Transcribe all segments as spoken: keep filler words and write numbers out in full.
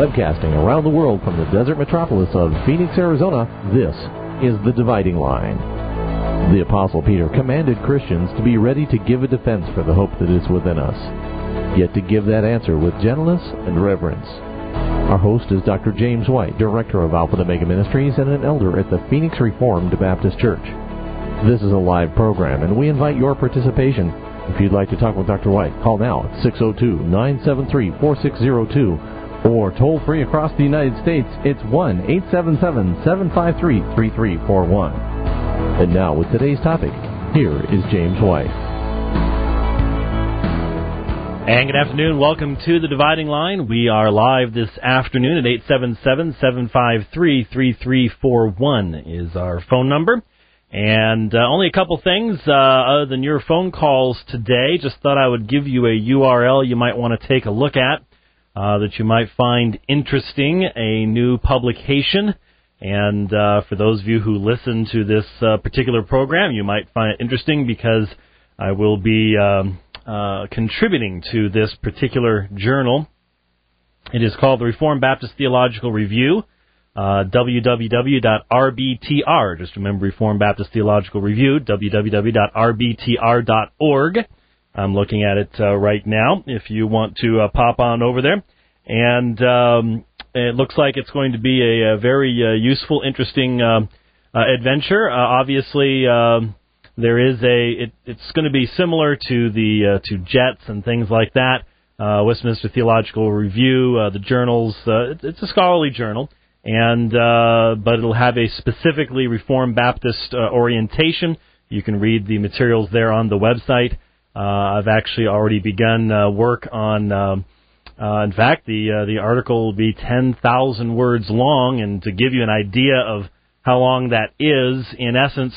Broadcasting around the world from the desert metropolis of Phoenix, Arizona, this is The Dividing Line. The Apostle Peter commanded Christians to be ready to give a defense for the hope that is within us, yet to give that answer with gentleness and reverence. Our host is Doctor James White, Director of Alpha and Omega Ministries and an elder at the Phoenix Reformed Baptist Church. This is a live program, and we invite your participation. If you'd like to talk with Doctor White, call now at six oh two, nine seven three, four six oh two, or toll free across the United States, it's one eight seven seven, seven five three, three three four one. And now, with today's topic, here is James White. And good afternoon. Welcome to The Dividing Line. We are live this afternoon at eight seven seven, seven five three, three three four one is our phone number. And uh, only a couple things uh, other than your phone calls today. Just thought I would give you a U R L you might want to take a look at uh, that you might find interesting, a new publication. And uh, for those of you who listen to this uh, particular program, you might find it interesting because I will be um, uh, contributing to this particular journal. It is called the Reformed Baptist Theological Review. Uh, w w w dot r b t r, just remember Reformed Baptist Theological Review, w w w dot r b t r dot org. I'm looking at it uh, right now if you want to uh, pop on over there. And um, it looks like it's going to be a, a very uh, useful, interesting uh, uh, adventure. Uh, obviously, uh, there is a, it, it's going to be similar to the uh, to JETS and things like that. Uh, Westminster Theological Review, uh, the journals, uh, it, it's a scholarly journal. And uh, but it'll have a specifically Reformed Baptist uh, orientation. You can read the materials there on the website. Uh, I've actually already begun uh, work on. Um, uh, in fact, the uh, the article will be ten thousand words long, and to give you an idea of how long that is, in essence,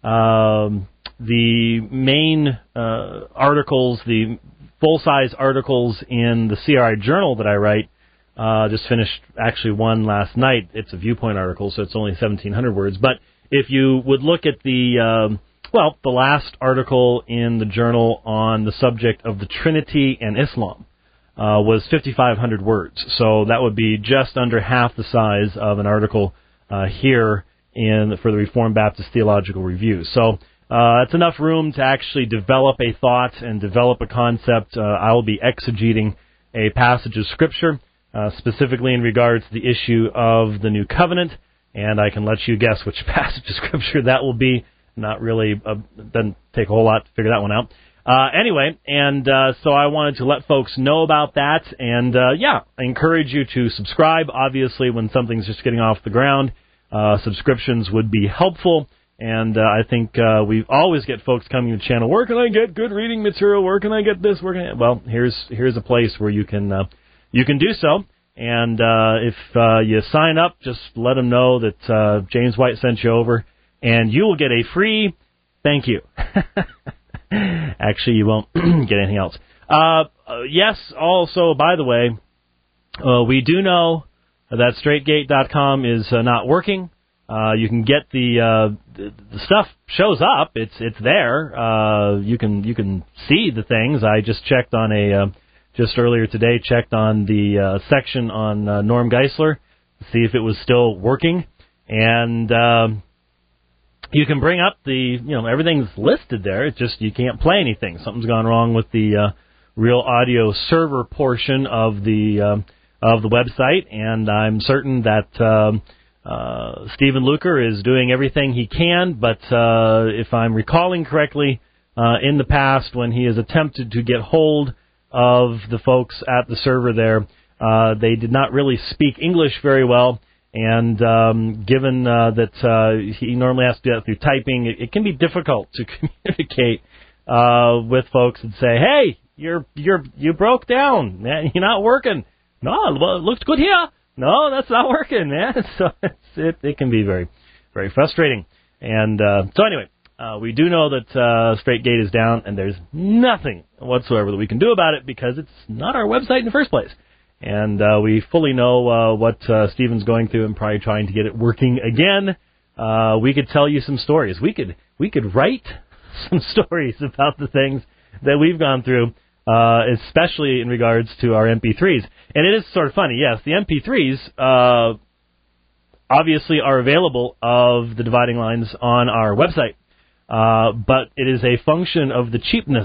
um, the main uh, articles, the full-size articles in the C R I Journal that I write. Uh, just finished actually one last night. It's a Viewpoint article, so it's only seventeen hundred words. But if you would look at the, um, well, the last article in the journal on the subject of the Trinity and Islam uh, was fifty-five hundred words. So that would be just under half the size of an article uh, here in for the Reformed Baptist Theological Review. So uh, it's enough room to actually develop a thought and develop a concept. Uh, I will be exegeting a passage of Scripture, Uh, specifically in regards to the issue of the New Covenant, and I can let you guess which passage of Scripture that will be. Not really, uh, doesn't take a whole lot to figure that one out. Uh, anyway, and uh, so I wanted to let folks know about that, and uh, yeah, I encourage you to subscribe. Obviously, when something's just getting off the ground, uh, subscriptions would be helpful, and uh, I think uh, we always get folks coming to the channel, where can I get good reading material, where can I get this, where can I... Well, here's here's a place where you can... Uh, You can do so, and uh, if uh, you sign up, just let them know that uh, James White sent you over, and you will get a free thank you. Actually, you won't get anything else. Uh, uh, yes, also, by the way, uh, we do know that straight gate dot com is uh, not working. Uh, you can get the, uh, the the stuff shows up. It's it's there. Uh, you can you can see the things. I just checked on a... Uh, Just earlier today, checked on the uh, section on uh, Norm Geisler to see if it was still working. And um, you can bring up the, you know, everything's listed there. It's just you can't play anything. Something's gone wrong with the uh, Real Audio server portion of the uh, of the website. And I'm certain that um, uh, Stephen Luker is doing everything he can. But uh, if I'm recalling correctly, uh, in the past when he has attempted to get hold of the folks at the server there, uh, they did not really speak English very well, and um, given uh, that uh, he normally has to do that through typing, it, it can be difficult to communicate uh, with folks and say, "Hey, you're you're you broke down, man. You're not working. No, well, it looks good here. No, that's not working, man." So it's, it it can be very very frustrating. And uh, so anyway. Uh, we do know that uh, Straight Gate is down, and there's nothing whatsoever that we can do about it because it's not our website in the first place. And uh, we fully know uh, what uh, Stephen's going through and probably trying to get it working again. Uh, we could tell you some stories. We could we could write some stories about the things that we've gone through uh, especially in regards to our M P threes. And it is sort of funny, yes, the M P threes uh, obviously are available of the Dividing Lines on our website, uh, but it is a function of the cheapness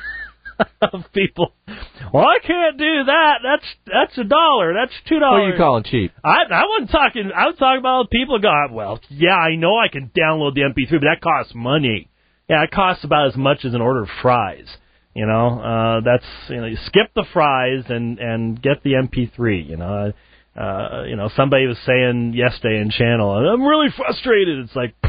of people. Well, I can't do that. That's that's a dollar. That's two dollars. What are you calling cheap? I I wasn't talking. I was talking about people going, well, yeah, I know I can download the M P three, but that costs money. Yeah, it costs about as much as an order of fries. You know, uh, that's you know, you skip the fries and and get the M P three. You know, uh, you know, somebody was saying yesterday in channel, I'm really frustrated. It's like,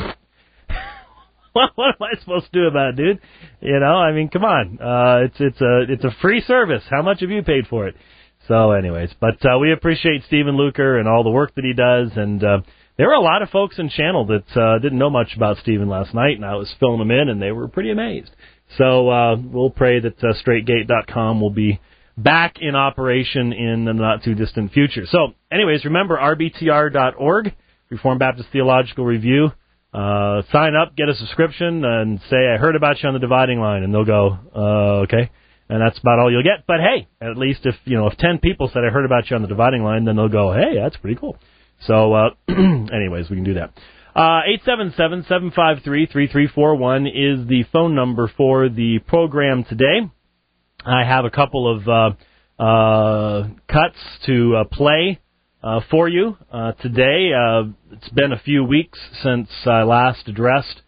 what, what am I supposed to do about it, dude? You know, I mean, come on. Uh, it's it's a it's a free service. How much have you paid for it? So, anyways, but uh, we appreciate Stephen Luker and all the work that he does. And uh, there were a lot of folks in channel that uh, didn't know much about Stephen last night, and I was filling them in, and they were pretty amazed. So uh, we'll pray that uh, straight gate dot com will be back in operation in the not-too-distant future. So, anyways, remember R B T R dot org, Reformed Baptist Theological Review. Uh, sign up, get a subscription, and say, I heard about you on the Dividing Line, and they'll go, uh, okay. And that's about all you'll get. But, hey, at least if, you know, if ten people said, I heard about you on the Dividing Line, then they'll go, hey, that's pretty cool. So, uh, anyways, we can do that. Uh, eight seven seven, seven five three, three three four one is the phone number for the program today. I have a couple of uh, uh, cuts to uh, play uh, for you uh, today. Uh, it's been a few weeks since I last addressed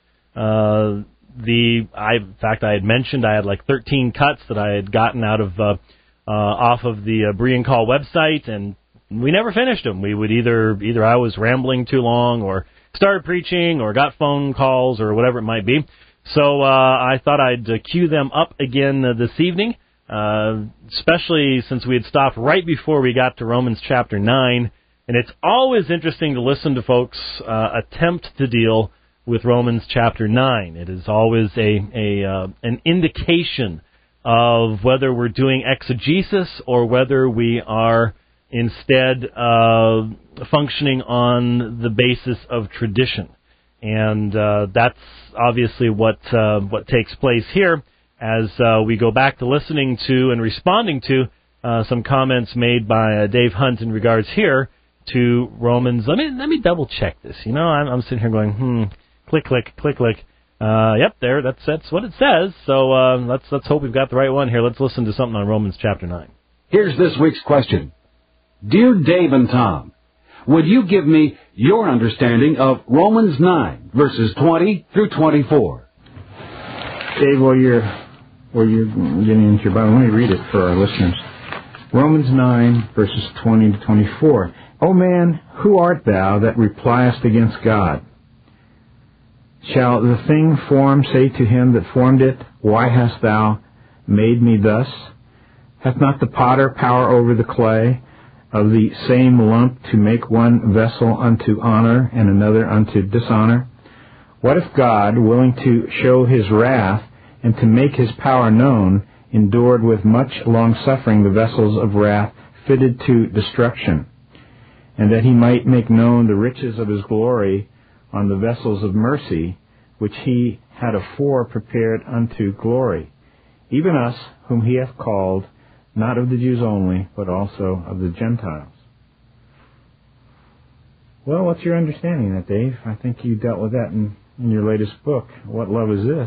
uh, the. I, in fact, I had mentioned I had like thirteen cuts that I had gotten out of uh, uh, off of the uh, Berean Call website, and we never finished them. We would either either I was rambling too long, or started preaching, or got phone calls, or whatever it might be. So uh, I thought I'd uh, cue them up again uh, this evening, uh, especially since we had stopped right before we got to Romans chapter nine. And it's always interesting to listen to folks uh, attempt to deal with Romans chapter nine. It is always a, a uh, an indication of whether we're doing exegesis or whether we are instead uh, functioning on the basis of tradition. And uh, that's obviously what uh, what takes place here as uh, we go back to listening to and responding to uh, some comments made by uh, Dave Hunt in regards here to Romans. Let me let me double check this. You know, I'm, I'm sitting here going, hmm, click, click, click, click. Uh, yep, there. That's that's what it says. So uh, let's let's hope we've got the right one here. Let's listen to something on Romans chapter nine. Here's this week's question. Dear Dave and Tom, would you give me your understanding of Romans nine, verses twenty through twenty-four? Dave, while you're, while you're getting into your Bible, let me read it for our listeners. Romans nine, verses twenty to twenty-four. O man, who art thou that repliest against God? Shall the thing formed say to him that formed it, Why hast thou made me thus? Hath not the potter power over the clay, of the same lump to make one vessel unto honor and another unto dishonor? What if God, willing to show his wrath and to make his power known, endured with much long-suffering the vessels of wrath fitted to destruction, and that he might make known the riches of his glory on the vessels of mercy, which he had afore prepared unto glory, even us whom he hath called, not of the Jews only, but also of the Gentiles. Well, what's your understanding of that, Dave? I think you dealt with that in, in your latest book. What love is this?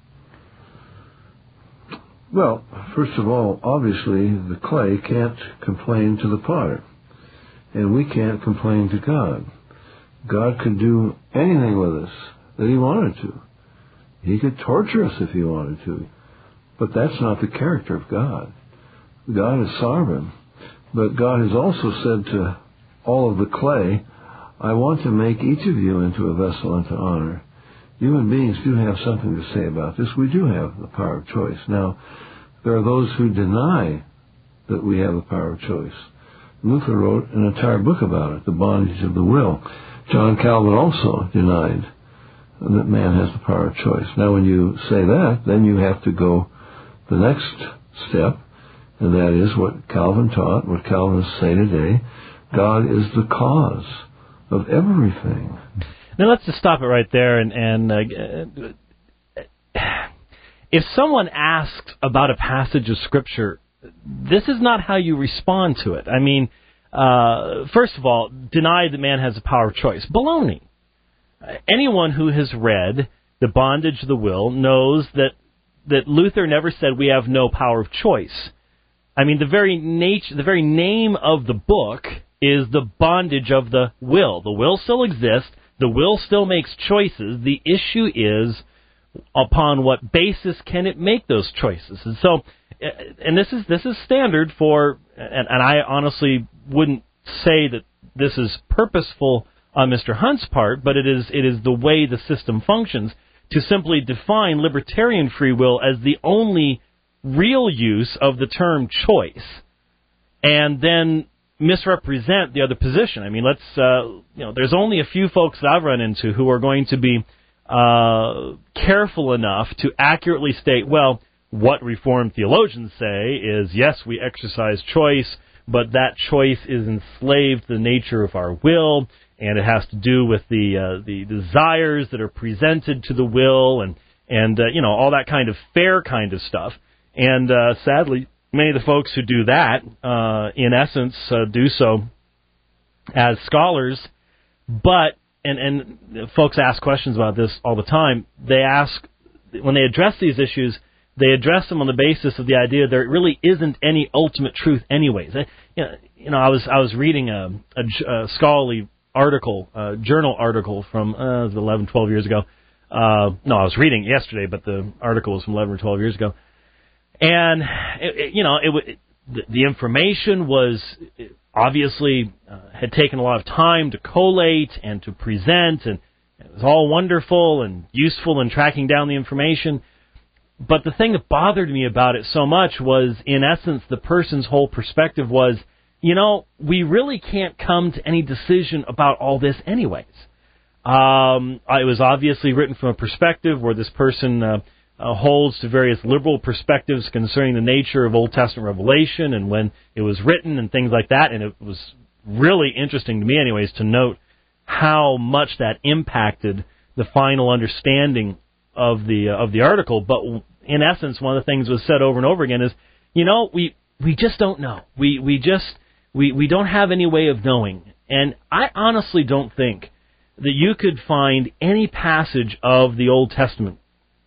Well, first of all, obviously the clay can't complain to the potter, and we can't complain to God. God could do anything with us that he wanted to. He could torture us if he wanted to, but that's not the character of God. God is sovereign, but God has also said to all of the clay, I want to make each of you into a vessel unto honor. Human beings do have something to say about this. We do have the power of choice. Now, there are those who deny that we have the power of choice. Luther wrote an entire book about it, The Bondage of the Will. John Calvin also denied that man has the power of choice. Now, when you say that, then you have to go the next step, and that is what Calvin taught, what Calvinists say today. God is the cause of everything. Now let's just stop it right there. And, and uh, if someone asks about a passage of Scripture, this is not how you respond to it. I mean, uh, first of all, deny that man has the power of choice. Baloney. Anyone who has read The Bondage of the Will knows that that Luther never said we have no power of choice. I mean, the very nature, the very name of the book is The Bondage of the Will. The will still exists. The will still makes choices. The issue is upon what basis can it make those choices. And so, and this is this is standard for, and, and I honestly wouldn't say that this is purposeful on Mister Hunt's part, but it is it is the way the system functions to simply define libertarian free will as the only real use of the term choice, and then misrepresent the other position. I mean, let's uh, you know, there's only a few folks that I've run into who are going to be uh, careful enough to accurately state, well, what Reformed theologians say is, yes, we exercise choice, but that choice is enslaved to the nature of our will, and it has to do with the uh, the desires that are presented to the will, and and uh, you know, all that kind of fair kind of stuff. And uh, sadly, many of the folks who do that, uh, in essence, uh, do so as scholars. But and and folks ask questions about this all the time. They ask, when they address these issues, they address them on the basis of the idea there really isn't any ultimate truth, anyways. I, you, know, you know, I was I was reading a, a, a scholarly article, uh, journal article from uh, eleven, twelve years ago. Uh, no, I was reading it yesterday, but the article was from eleven or twelve years ago. And, it, it, you know, it, it, the, the information was obviously uh, had taken a lot of time to collate and to present, and it was all wonderful and useful in tracking down the information. But the thing that bothered me about it so much was, in essence, the person's whole perspective was, you know, we really can't come to any decision about all this anyways. Um, it was obviously written from a perspective where this person uh, uh, holds to various liberal perspectives concerning the nature of Old Testament revelation and when it was written and things like that. And it was really interesting to me anyways to note how much that impacted the final understanding of the uh, of the article. But in essence, one of the things was said over and over again is, you know, we we just don't know. We we just we we don't have any way of knowing. And I honestly don't think that you could find any passage of the Old Testament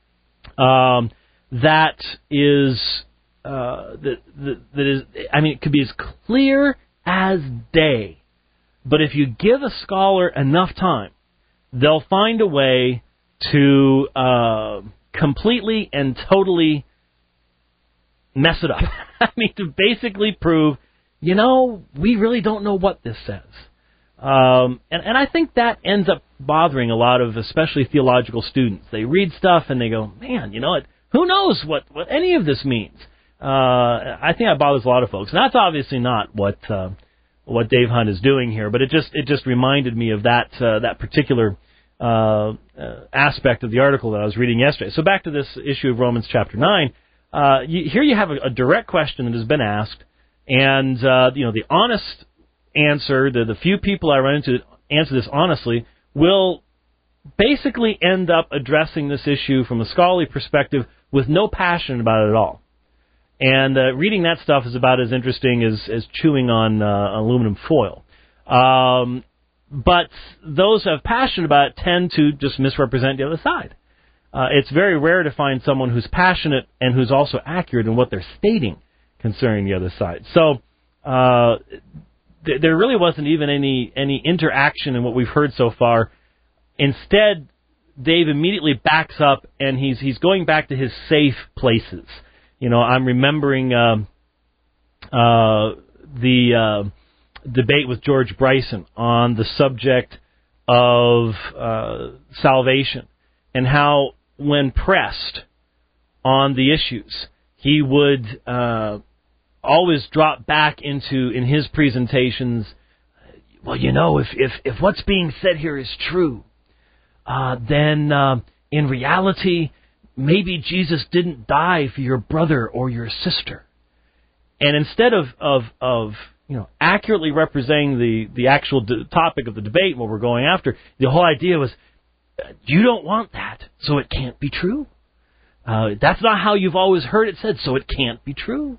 um, that is uh, that, that that is. I mean, it could be as clear as day. But if you give a scholar enough time, they'll find a way to uh, completely and totally mess it up. I mean, to basically prove, you know, we really don't know what this says. Um, and, and I think that ends up bothering a lot of, especially theological students. They read stuff and they go, man, you know, it, who knows what, what any of this means? Uh, I think that bothers a lot of folks. And that's obviously not what uh, what Dave Hunt is doing here, but it just it just reminded me of that uh, that particular Uh, uh, aspect of the article that I was reading yesterday. So back to this issue of Romans chapter nine. Uh, you, here you have a, a direct question that has been asked, and uh, you know, the honest answer, the, the few people I run into that answer this honestly, will basically end up addressing this issue from a scholarly perspective with no passion about it at all. And uh, reading that stuff is about as interesting as, as chewing on uh, aluminum foil. Um, But those who have passion about it tend to just misrepresent the other side. Uh, it's very rare to find someone who's passionate and who's also accurate in what they're stating concerning the other side. So uh, th- there really wasn't even any, any interaction in what we've heard so far. Instead, Dave immediately backs up and he's he's going back to his safe places. You know, I'm remembering um, uh, the Uh, debate with George Bryson on the subject of uh, salvation and how, when pressed on the issues, he would uh, always drop back into, in his presentations, well, you know, if if, if what's being said here is true, uh, then uh, in reality, maybe Jesus didn't die for your brother or your sister. And instead of of of you know, accurately representing the, the actual d- topic of the debate, what we're going after, the whole idea was, you don't want that, so it can't be true. Uh, that's not how you've always heard it said, so it can't be true.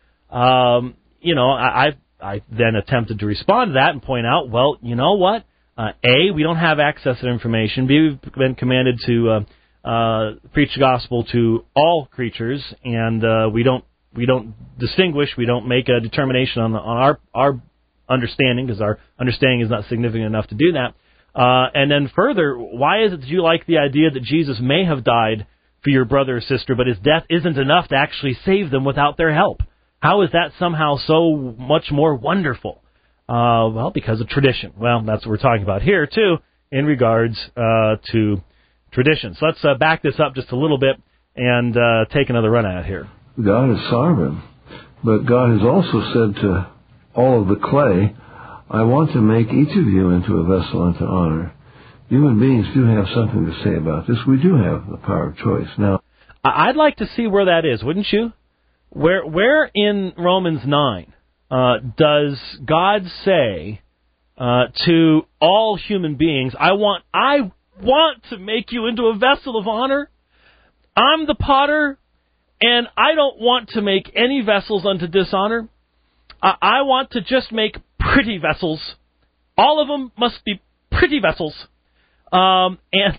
Um, you know, I, I I then attempted to respond to that and point out, well, you know what? Uh, A, we don't have access to information. B, we've been commanded to uh, uh, preach the gospel to all creatures, and uh, we don't we don't distinguish. We don't make a determination on the, on our our understanding, because our understanding is not significant enough to do that. Uh, and then further, why is it that you like the idea that Jesus may have died for your brother or sister, but his death isn't enough to actually save them without their help? How is that somehow so much more wonderful? Uh, well, because of tradition. Well, that's what we're talking about here, too, in regards uh, to tradition. So let's uh, back this up just a little bit and uh, take another run at it here. God is sovereign, but God has also said to all of the clay, I want to make each of you into a vessel unto honor. Human beings do have something to say about this. We do have the power of choice. Now, I'd like to see where that is, wouldn't you? Where where in Romans nine uh, does God say uh, to all human beings, I want I want to make you into a vessel of honor. I'm the potter, and I don't want to make any vessels unto dishonor. I, I want to just make pretty vessels. All of them must be pretty vessels. Um, and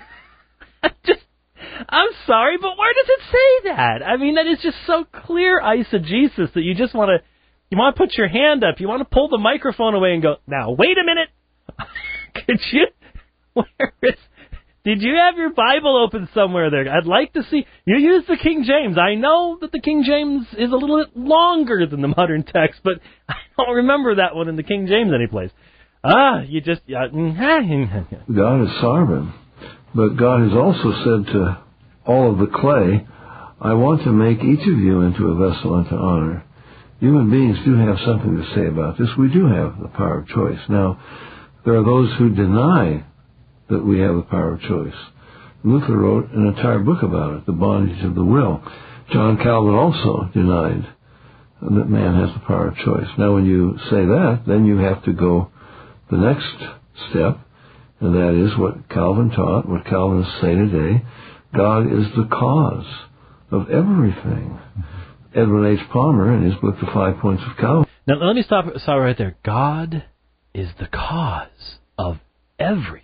just, I'm sorry, but where does it say that? I mean, that is just so clear eisegesis that you just want to, you want to put your hand up, you want to pull the microphone away and go, now, wait a minute. Could you, where is, did you have your Bible open somewhere there? I'd like to see, you use the King James. I know that the King James is a little bit longer than the modern text, but I don't remember that one in the King James anyplace. Ah, you just... Uh, God is sovereign, but God has also said to all of the clay, I want to make each of you into a vessel unto honor. Human beings do have something to say about this. We do have the power of choice. Now, there are those who deny that we have the power of choice. Luther wrote an entire book about it, The Bondage of the Will. John Calvin also denied that man has the power of choice. Now, when you say that, then you have to go the next step, and that is what Calvin taught, what Calvinists say today. God is the cause of everything. Edwin H. Palmer, in his book, The Five Points of Calvin. Now, let me stop, stop right there. God is the cause of everything.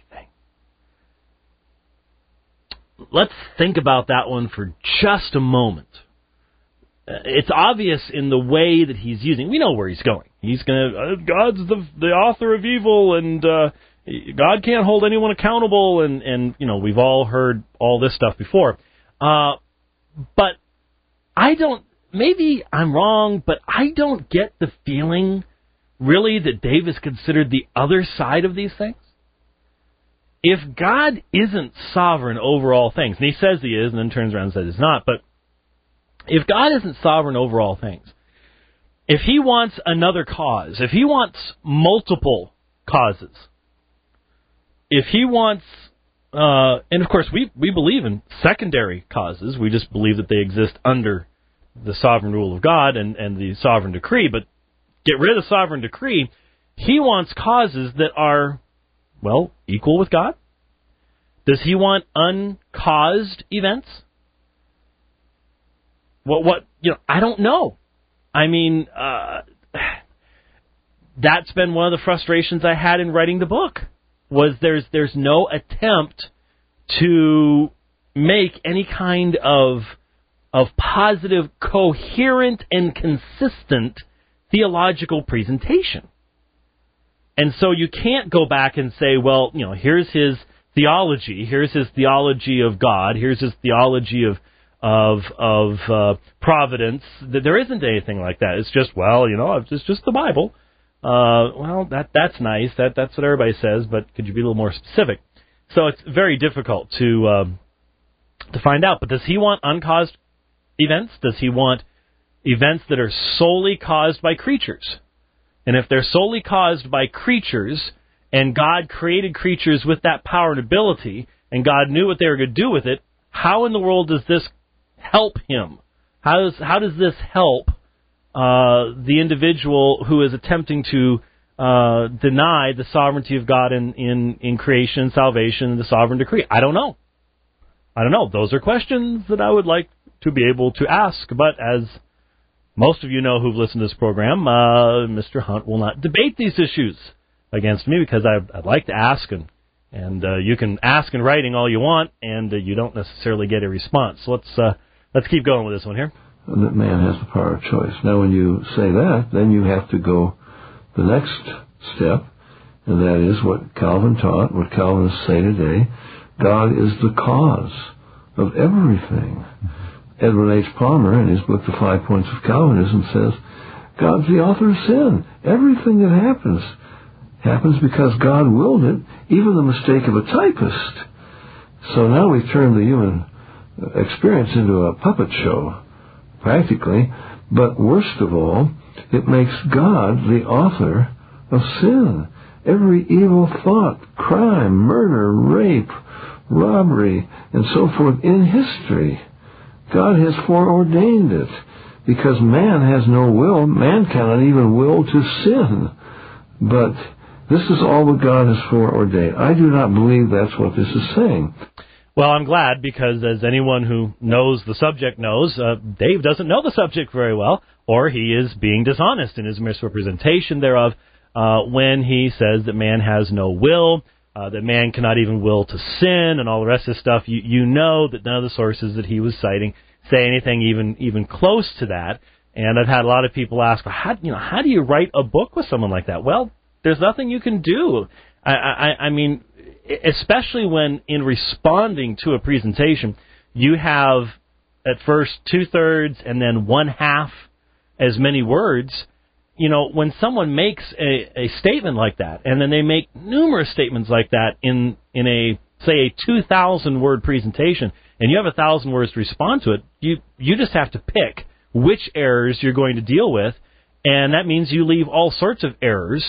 Let's think about that one for just a moment. It's obvious in the way that he's using. We know where he's going. He's going to, uh, God's the the author of evil, and uh, God can't hold anyone accountable, and, and, you know, we've all heard all this stuff before. Uh, but I don't, maybe I'm wrong, but I don't get the feeling, really, that Davis considered the other side of these things. If God isn't sovereign over all things, and he says he is, and then turns around and says he's not, but if God isn't sovereign over all things, if he wants another cause, if he wants multiple causes, if he wants, uh, and of course we, we believe in secondary causes, we just believe that they exist under the sovereign rule of God and, and the sovereign decree, but get rid of the sovereign decree, he wants causes that are, well, equal with God. Does he want uncaused events? What, what, you know, I don't know. I mean, uh, that's been one of the frustrations I had in writing the book, was there's there's no attempt to make any kind of of positive, coherent, and consistent theological presentation. And so you can't go back and say, well, you know, here's his theology, here's his theology of God, here's his theology of of of uh, providence. There isn't anything like that. It's just, well, you know, it's just the Bible. Uh, well, that that's nice. That that's what everybody says. But could you be a little more specific? So it's very difficult to um, to find out. But does he want uncaused events? Does he want events that are solely caused by creatures? And if they're solely caused by creatures, and God created creatures with that power and ability, and God knew what they were going to do with it, how in the world does this help him? How does how does this help uh, the individual who is attempting to uh, deny the sovereignty of God in, in, in creation, salvation, the sovereign decree? I don't know. I don't know. Those are questions that I would like to be able to ask. But as most of you know who've listened to this program, uh, Mister Hunt will not debate these issues against me because I, I'd like to ask, and, and uh, you can ask in writing all you want, and uh, you don't necessarily get a response. So let's, uh, let's keep going with this one here. That man has the power of choice. Now, when you say that, then you have to go the next step, and that is what Calvin taught, what Calvinists say today. God is the cause of everything. Edwin H. Palmer, in his book, The Five Points of Calvinism, says, God's the author of sin. Everything that happens happens because God willed it, even the mistake of a typist. So now we turn the human experience into a puppet show, practically. But worst of all, it makes God the author of sin. Every evil thought, crime, murder, rape, robbery, and so forth in history, God has foreordained it. Because man has no will, man cannot even will to sin. But this is all what God has foreordained. I do not believe that's what this is saying. Well, I'm glad, because as anyone who knows the subject knows, uh, Dave doesn't know the subject very well, or he is being dishonest in his misrepresentation thereof uh, when he says that man has no will, uh, that man cannot even will to sin, and all the rest of this stuff. You, you know that none of the sources that he was citing say anything even even close to that. And I've had a lot of people ask, well, how, you know, how do you write a book with someone like that? Well, there's nothing you can do. I, I, I mean, especially when in responding to a presentation, you have at first two-thirds and then one-half as many words. You know, when someone makes a, a statement like that, and then they make numerous statements like that in, in a, say, a two thousand word presentation, and you have one thousand words to respond to it, you, you just have to pick which errors you're going to deal with, and that means you leave all sorts of errors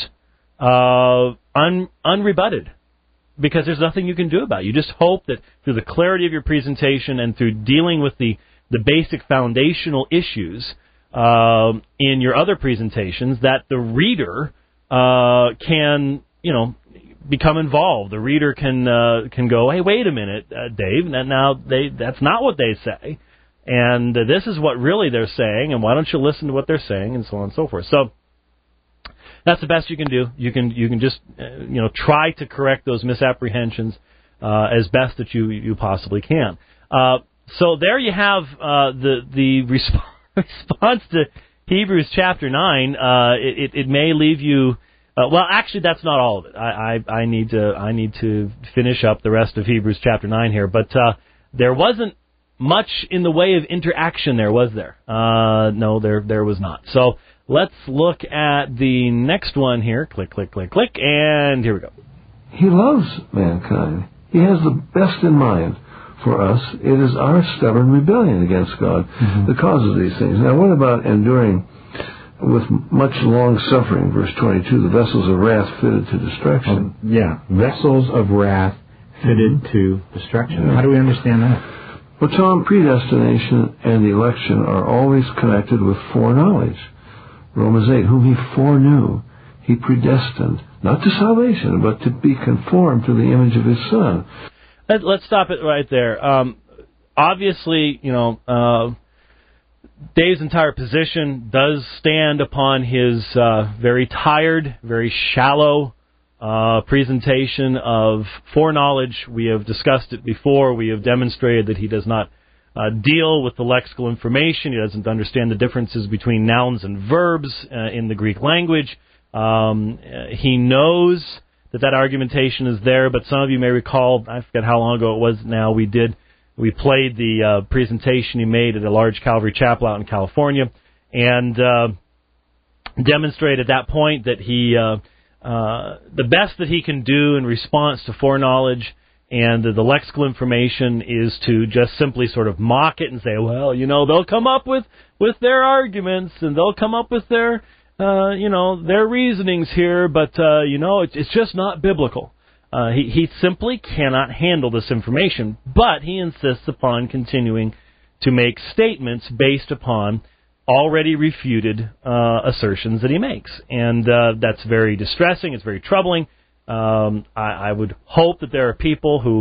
uh, un, unrebutted, because there's nothing you can do about it. You just hope that through the clarity of your presentation and through dealing with the, the basic foundational issues uh, in your other presentations, that the reader uh, can, you know, become involved. The reader can uh, can go, hey, wait a minute, uh, Dave, now they that's not what they say, and uh, this is what really they're saying, and why don't you listen to what they're saying, and so on and so forth. So that's the best you can do. You can you can just uh, you know try to correct those misapprehensions uh, as best that you you possibly can. Uh, so there you have uh, the the resp- response to Hebrews chapter nine. Uh, it, it, it may leave you. Uh, well, actually, that's not all of it. I, I I need to I need to finish up the rest of Hebrews chapter nine here. But uh, there wasn't much in the way of interaction there, was there? Uh, no, there there was not. So let's look at the next one here. Click, click, click, click, and here we go. He loves mankind. He has the best in mind for us. It is our stubborn rebellion against God mm-hmm. that causes these things. Now, what about enduring with much long suffering? Verse twenty-two, the vessels of wrath fitted to destruction. Oh, yeah, vessels of wrath fitted to destruction. How do we understand that? Well, Tom, predestination and election are always connected with foreknowledge. Romans eight, whom he foreknew, he predestined, not to salvation, but to be conformed to the image of his Son. Let's stop it right there. Um, obviously, you know, uh, Dave's entire position does stand upon his uh, very tired, very shallow uh, presentation of foreknowledge. We have discussed it before. We have demonstrated that he does not uh, deal with the lexical information. He doesn't understand the differences between nouns and verbs uh, in the Greek language. Um, he knows that that argumentation is there, but some of you may recall, I forget how long ago it was now, we did We played the uh, presentation he made at a large Calvary chapel out in California, and uh, demonstrated at that point that he, uh, uh, the best that he can do in response to foreknowledge and the, the lexical information is to just simply sort of mock it and say, well, you know, they'll come up with, with their arguments and they'll come up with their, uh, you know, their reasonings here, but, uh, you know, it, it's just not biblical. Uh, he, he simply cannot handle this information, but he insists upon continuing to make statements based upon already refuted uh, assertions that he makes. And uh, that's very distressing. It's very troubling. Um, I, I would hope that there are people who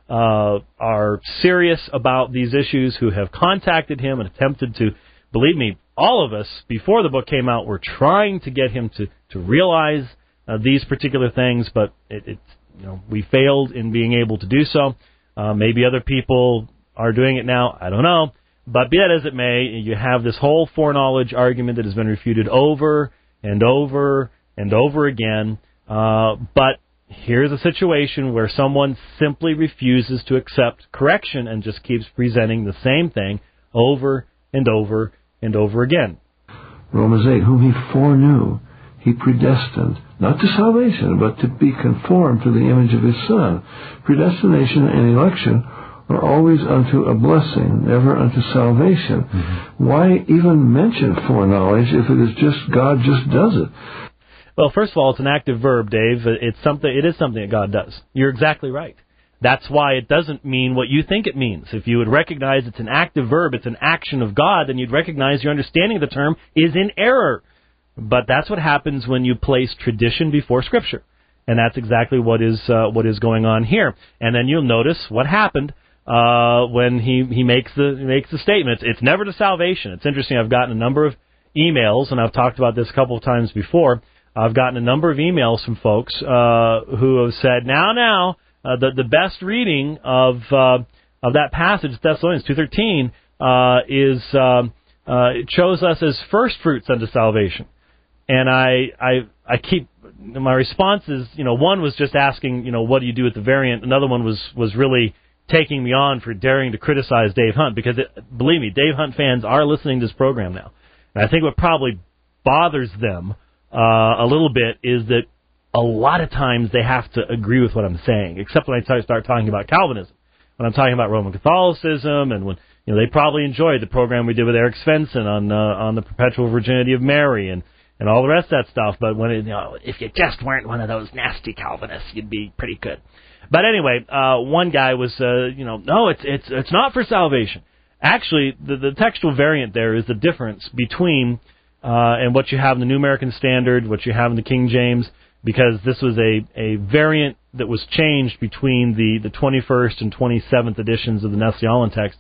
uh, are serious about these issues, who have contacted him and attempted to, believe me, all of us, before the book came out, were trying to get him to, to realize uh, these particular things, but it, it, you know, we failed in being able to do so. Uh, maybe other people are doing it now. I don't know. But be that as it may, you have this whole foreknowledge argument that has been refuted over and over and over again. Uh, but here's a situation where someone simply refuses to accept correction and just keeps presenting the same thing over and over and over again. Romans eight, whom he foreknew, he predestined, not to salvation, but to be conformed to the image of his Son. Predestination and election are always unto a blessing, never unto salvation. Mm-hmm. Why even mention foreknowledge if it is just God just does it? Well, first of all, it's an active verb, Dave. It's something. It is something that God does. You're exactly right. That's why it doesn't mean what you think it means. If you would recognize it's an active verb, it's an action of God, then you'd recognize your understanding of the term is in error. But that's what happens when you place tradition before Scripture. And that's exactly what is uh, what is going on here. And then you'll notice what happened uh, when he, he makes the makes the statement. It's, it's never to salvation. It's interesting. I've gotten a number of emails, and I've talked about this a couple of times before. I've gotten a number of emails from folks uh, who have said, now, now, uh, the, the best reading of uh, of that passage, Thessalonians two thirteen, uh, is um, uh, it shows us as first fruits unto salvation. And I, I, I keep, my response is, you know, one was just asking, you know, what do you do with the variant? Another one was, was really taking me on for daring to criticize Dave Hunt, because, it, believe me, Dave Hunt fans are listening to this program now. And I think what probably bothers them uh, a little bit is that a lot of times they have to agree with what I'm saying, except when I t- start talking about Calvinism. When I'm talking about Roman Catholicism, and when, you know, they probably enjoyed the program we did with Eric Svensson on uh, on the perpetual virginity of Mary, and and all the rest of that stuff. But when it, you know, if you just weren't one of those nasty Calvinists, you'd be pretty good. But anyway, uh, one guy was, uh, you know, no, it's it's it's not for salvation. Actually, the, the textual variant there is the difference between uh, and what you have in the New American Standard, what you have in the King James, because this was a, a variant that was changed between the, the twenty-first and twenty-seventh editions of the Nestle-Aland text,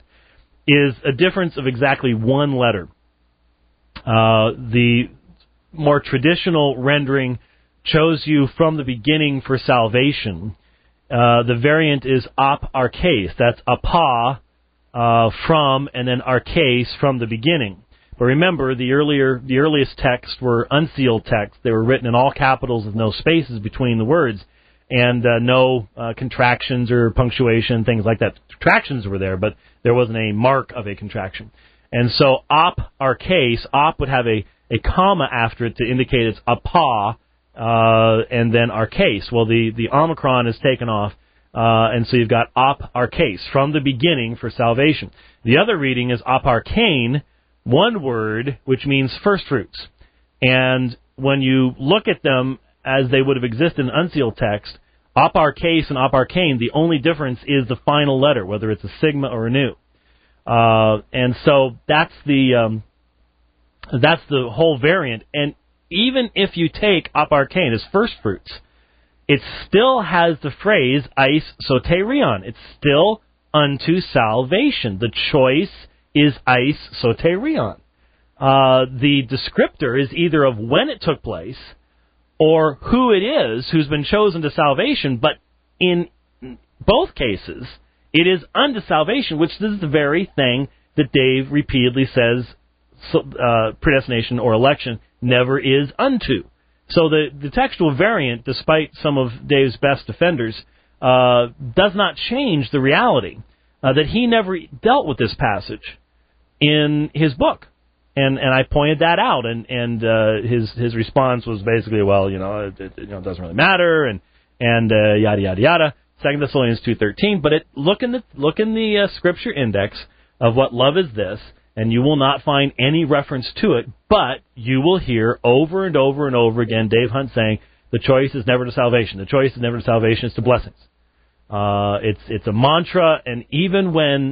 is a difference of exactly one letter. Uh, the more traditional rendering chose you from the beginning for salvation. Uh, the variant is op archais. That's apa uh, from, and then archais from the beginning. But remember, the earlier, the earliest texts were unsealed texts. They were written in all capitals with no spaces between the words, and uh, no uh, contractions or punctuation, things like that. Contractions were there, but there wasn't a mark of a contraction. And so op archais, op would have a a comma after it to indicate it's apa, uh, and then archais. Well, the, the omicron is taken off, uh, and so you've got op archais, from the beginning for salvation. The other reading is op archane, one word, which means first fruits. And when you look at them as they would have existed in unsealed text, op archais and op archane, the only difference is the final letter, whether it's a sigma or a nu. Uh, and so that's the... Um, That's the whole variant. And even if you take op archane as first fruits, it still has the phrase eis soterion. It's still unto salvation. The choice is eis soterion. Uh, the descriptor is either of when it took place or who it is who's been chosen to salvation. But in both cases, it is unto salvation, which is the very thing that Dave repeatedly says So, uh, predestination or election never is unto. So the, the textual variant, despite some of Dave's best defenders, uh, does not change the reality uh, that he never dealt with this passage in his book. And and I pointed that out, and and uh, his his response was basically, well, you know, it, it, you know, it doesn't really matter, and and uh, yada yada yada. Second Thessalonians two thirteen, but it, look in the look in the uh, scripture index of what love is this. And you will not find any reference to it, but you will hear over and over and over again Dave Hunt saying, the choice is never to salvation. The choice is never to salvation, it's to blessings. Uh, it's it's a mantra, and even when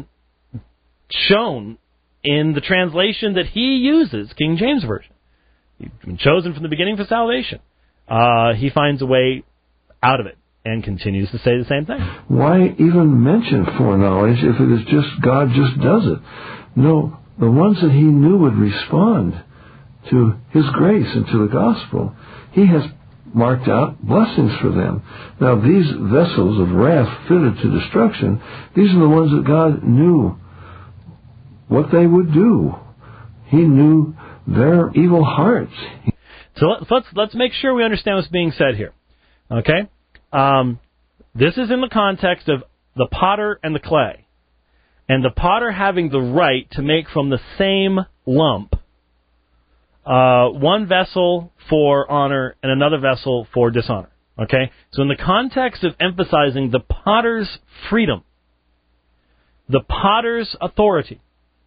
shown in the translation that he uses, King James Version, you've been chosen from the beginning for salvation, uh, he finds a way out of it. and continues to say the same thing. Why even mention foreknowledge if it is just God just does it? No, the ones that he knew would respond to his grace and to the gospel, he has marked out blessings for them. Now, these vessels of wrath fitted to destruction, these are the ones that God knew what they would do. He knew their evil hearts. So let's let's make sure we understand what's being said here. Okay? Um, this is in the context of the potter and the clay, and the potter having the right to make from the same lump Uh, one vessel for honor and another vessel for dishonor. Okay? So in the context of emphasizing the potter's freedom, the potter's authority,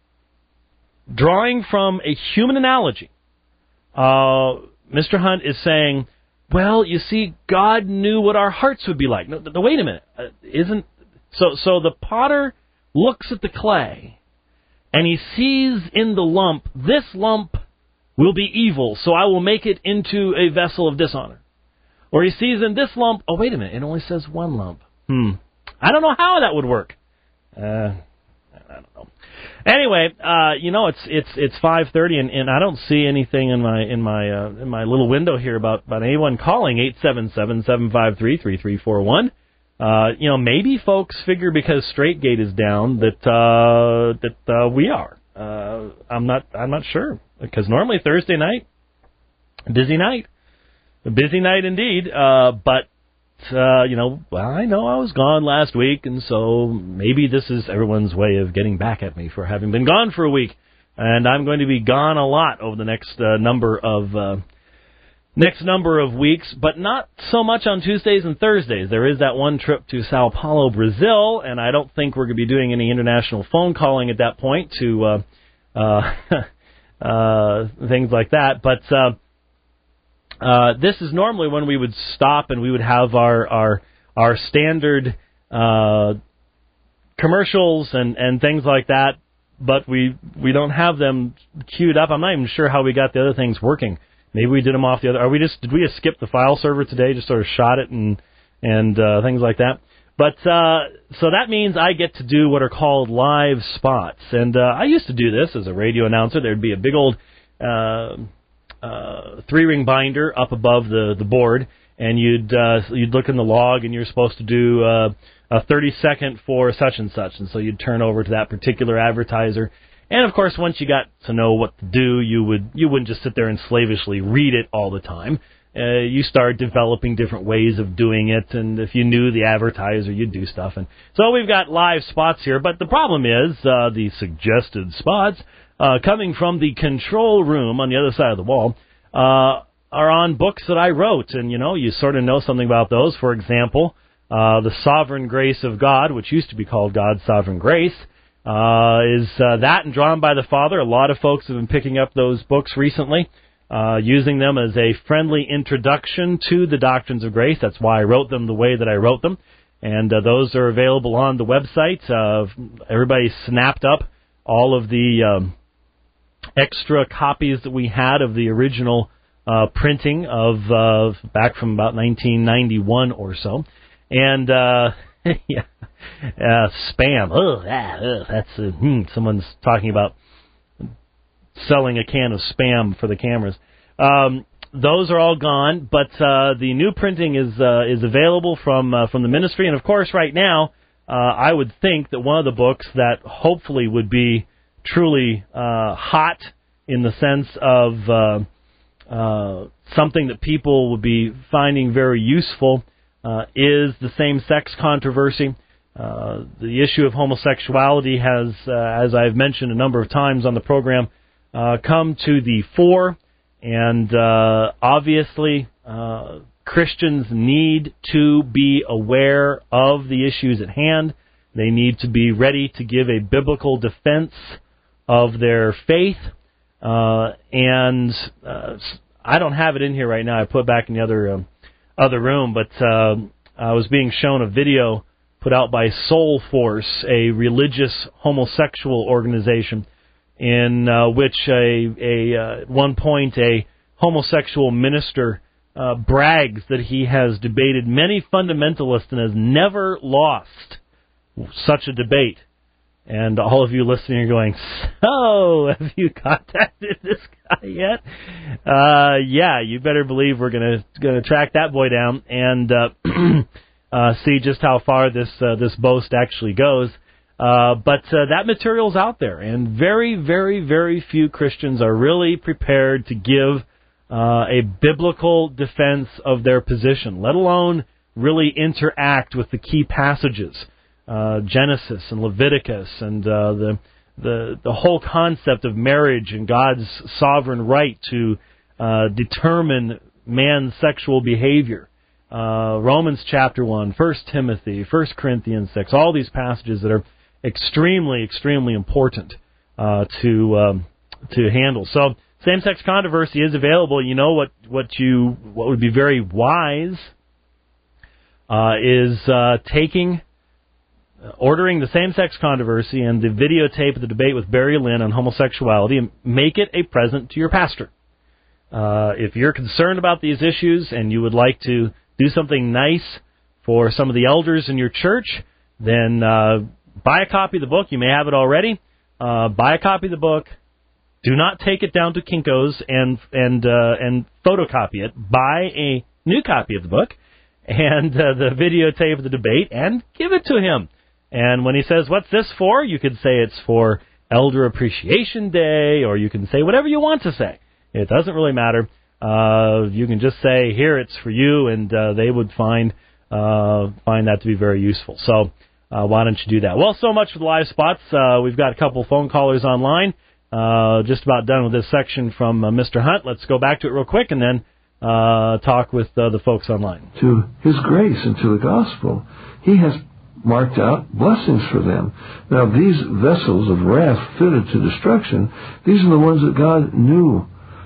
drawing from a human analogy, uh, Mister Hunt is saying, well, you see, God knew what our hearts would be like. No, no, wait a minute. Uh, isn't so? So the potter looks at the clay, and he sees in the lump, this lump will be evil, so I will make it into a vessel of dishonor. Or he sees in this lump, oh, wait a minute, it only says one lump. Hmm. I don't know how that would work. Uh, I don't know. Anyway, uh, you know, it's it's it's five thirty, and, and I don't see anything in my in my uh, in my little window here about, about anyone calling eight seven seven, seven five three, three three four one. Uh, you know, maybe folks figure because Straightgate is down that uh, that uh, we are. Uh, I'm not. I'm not sure, because normally Thursday night, busy night, a busy night indeed. Uh, but uh, you know, well, I know I was gone last week, and so maybe this is everyone's way of getting back at me for having been gone for a week. And I'm going to be gone a lot over the next uh, number of uh, next number of weeks, but not so much on Tuesdays and Thursdays. There is that one trip to Sao Paulo, Brazil, and I don't think we're going to be doing any international phone calling at that point to uh, uh, uh, things like that. But uh, uh, this is normally when we would stop and we would have our our, our standard uh, commercials and, and things like that, but we we don't have them queued up. I'm not even sure how we got the other things working. Maybe we did them off the other. Are we just did we just skip the file server today? Just sort of shot it and and uh, things like that. But uh, so that means I get to do what are called live spots. And uh, I used to do this as a radio announcer. There'd be a big old uh, uh, three ring binder up above the the board, and you'd uh, you'd look in the log, and you're supposed to do uh, a thirty second for such and such. And so you'd turn over to that particular advertiser. And, of course, once you got to know what to do, you, would, you wouldn't just sit there and slavishly read it all the time. Uh, you start developing different ways of doing it, and if you knew the advertiser, you'd do stuff. And so we've got live spots here, but the problem is uh, the suggested spots uh, coming from the control room on the other side of the wall uh, are on books that I wrote. And, you know, you sort of know something about those. For example, uh, The Sovereign Grace of God, which used to be called God's Sovereign Grace, Uh, is uh, that and Drawn by the Father. A lot of folks have been picking up those books recently, uh, using them as a friendly introduction to the doctrines of grace. That's why I wrote them the way that I wrote them. And uh, those are available on the website. Uh, everybody snapped up all of the um, extra copies that we had of the original uh, printing of uh, back from about nineteen ninety-one or so. And uh, yeah. Uh, spam. Oh, ah, ugh, that's uh, hmm, someone's talking about selling a can of spam for the cameras. Um, those are all gone, but uh, the new printing is uh, is available from uh, from the ministry, and of course, right now, uh, I would think that one of the books that hopefully would be truly uh, hot in the sense of uh, uh, something that people would be finding very useful uh, is the same-sex controversy. Uh, the issue of homosexuality has, uh, as I've mentioned a number of times on the program, uh, come to the fore, and uh, obviously uh, Christians need to be aware of the issues at hand. They need to be ready to give a biblical defense of their faith, uh, and uh, I don't have it in here right now. I put it back in the other um, other room, but uh, I was being shown a video put out by Soul Force, a religious homosexual organization, in uh, which a, a uh, at one point a homosexual minister uh, brags that he has debated many fundamentalists and has never lost such a debate. And all of you listening are going, so, have you contacted this guy yet? Uh, yeah, you better believe we're going to going to track that boy down and uh, uh, see just how far this uh, this boast actually goes. Uh, but uh, that material's out there, and very, very, very few Christians are really prepared to give uh, a biblical defense of their position, let alone really interact with the key passages. Uh, Genesis and Leviticus and uh, the the the whole concept of marriage and God's sovereign right to uh, determine man's sexual behavior. Uh, Romans chapter one, First Timothy, First Corinthians six, all these passages that are extremely, extremely important uh, to um, to handle. So same-sex controversy is available. You know what what you what would be very wise uh, is uh, taking. ordering the same-sex controversy and the videotape of the debate with Barry Lynn on homosexuality and make it a present to your pastor. Uh, if you're concerned about these issues and you would like to do something nice for some of the elders in your church, then uh, buy a copy of the book. You may have it already. Uh, buy a copy of the book. Do not take it down to Kinko's and and uh, and photocopy it. Buy a new copy of the book and uh, the videotape of the debate and give it to him. And when he says, what's this for? You could say it's for Elder Appreciation Day, or you can say whatever you want to say. It doesn't really matter. Uh, you can just say, here, it's for you, and uh, they would find uh, find that to be very useful. So uh, why don't you do that? Well, so much for the live spots. Uh, we've got a couple phone callers online. Uh, just about done with this section from uh, Mister Hunt. Let's go back to it real quick and then uh, talk with uh, the folks online. To His grace and to the gospel, He has marked out blessings for them. Now, these vessels of wrath fitted to destruction, these are the ones that God knew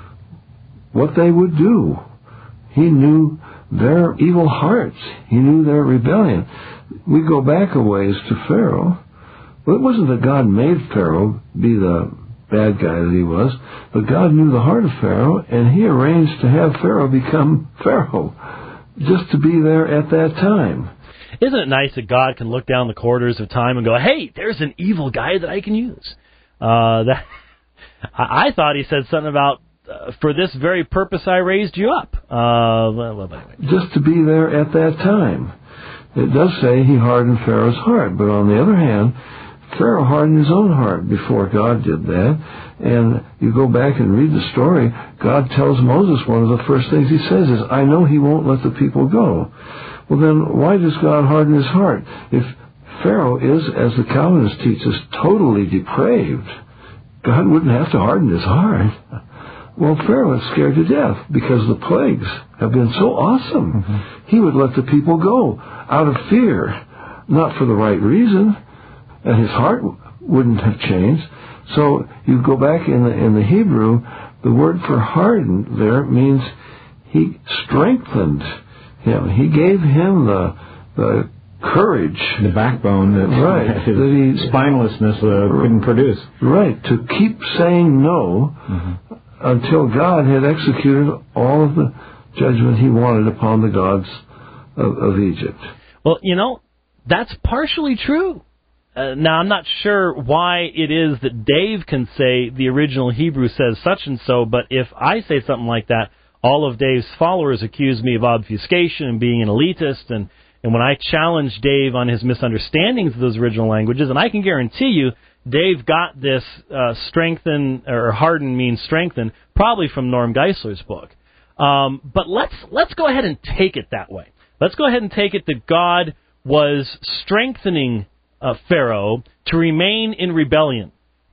what they would do. He knew their evil hearts. He knew their rebellion. We go back a ways to Pharaoh. Well, it wasn't that God made Pharaoh be the bad guy that he was, but God knew the heart of Pharaoh, and He arranged to have Pharaoh become Pharaoh, just to be there at that time. Isn't it nice that God can look down the corridors of time and go, hey, there's an evil guy that I can use? Uh, that I, I thought He said something about, uh, for this very purpose I raised you up. Uh, well, well, anyway. Just to be there at that time. It does say He hardened Pharaoh's heart, but on the other hand, Pharaoh hardened his own heart before God did that. And you go back and read the story, God tells Moses one of the first things He says is, I know He won't let the people go. Well, then, why does God harden His heart? If Pharaoh is, as the Calvinists teach us, totally depraved, God wouldn't have to harden his heart. Well, Pharaoh is scared to death because the plagues have been so awesome. Mm-hmm. He would let the people go out of fear, not for the right reason, and his heart wouldn't have changed. So you go back in the in the Hebrew, the word for hardened there means He strengthened him. He gave him the the courage, the backbone that, right, that his that he, spinelessness uh, couldn't produce. Right, to keep saying no mm-hmm. until God had executed all of the judgment He wanted upon the gods of, of Egypt. Well, you know, that's partially true. Uh, now, I'm not sure why it is that Dave can say the original Hebrew says such and so, but if I say something like that, all of Dave's followers accuse me of obfuscation and being an elitist, and, and when I challenge Dave on his misunderstandings of those original languages, and I can guarantee you, Dave got this uh, strengthen, or harden means strengthen, probably from Norm Geisler's book. Um, but let's let's go ahead and take it that way. Let's go ahead and take it that God was strengthening uh, Pharaoh to remain in rebellion.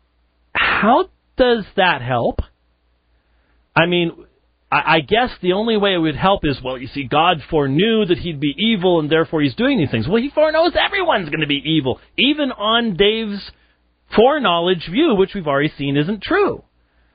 How does that help? I mean, I guess the only way it would help is, well, you see, God foreknew that he'd be evil, and therefore He's doing these things. Well, He foreknows everyone's going to be evil, even on Dave's foreknowledge view, which we've already seen isn't true.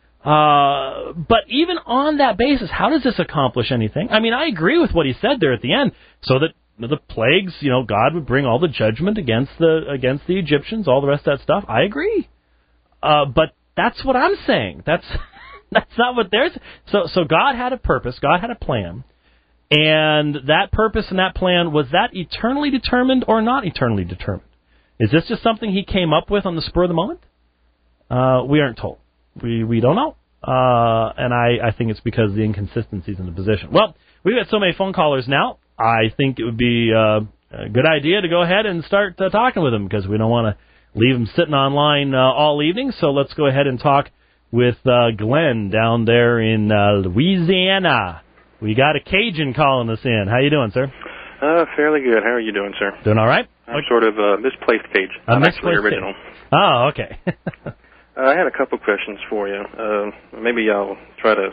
Uh, but even on that basis, how does this accomplish anything? I mean, I agree with what he said there at the end, so that the plagues, you know, God would bring all the judgment against the against the Egyptians, all the rest of that stuff. I agree. Uh, but that's what I'm saying. That's... That's not what there's. So, so God had a purpose. God had a plan. And that purpose and that plan, was that eternally determined or not eternally determined? Is this just something he came up with on the spur of the moment? Uh, we aren't told. We we don't know. Uh, and I, I think it's because of the inconsistencies in the position. Well, we've got so many phone callers now, I think it would be uh, a good idea to go ahead and start uh, talking with them, because we don't want to leave them sitting online uh, all evening. So let's go ahead and talk with uh, Glenn down there in uh, Louisiana. We got a Cajun calling us in. How you doing, sir? Uh, fairly good. How are you doing, sir? Doing all right? I'm sort of a misplaced Cajun. I'm actually original. Cajun. Oh, okay. uh, I had a couple questions for you. Uh, maybe I'll try to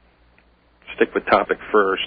stick with topic first.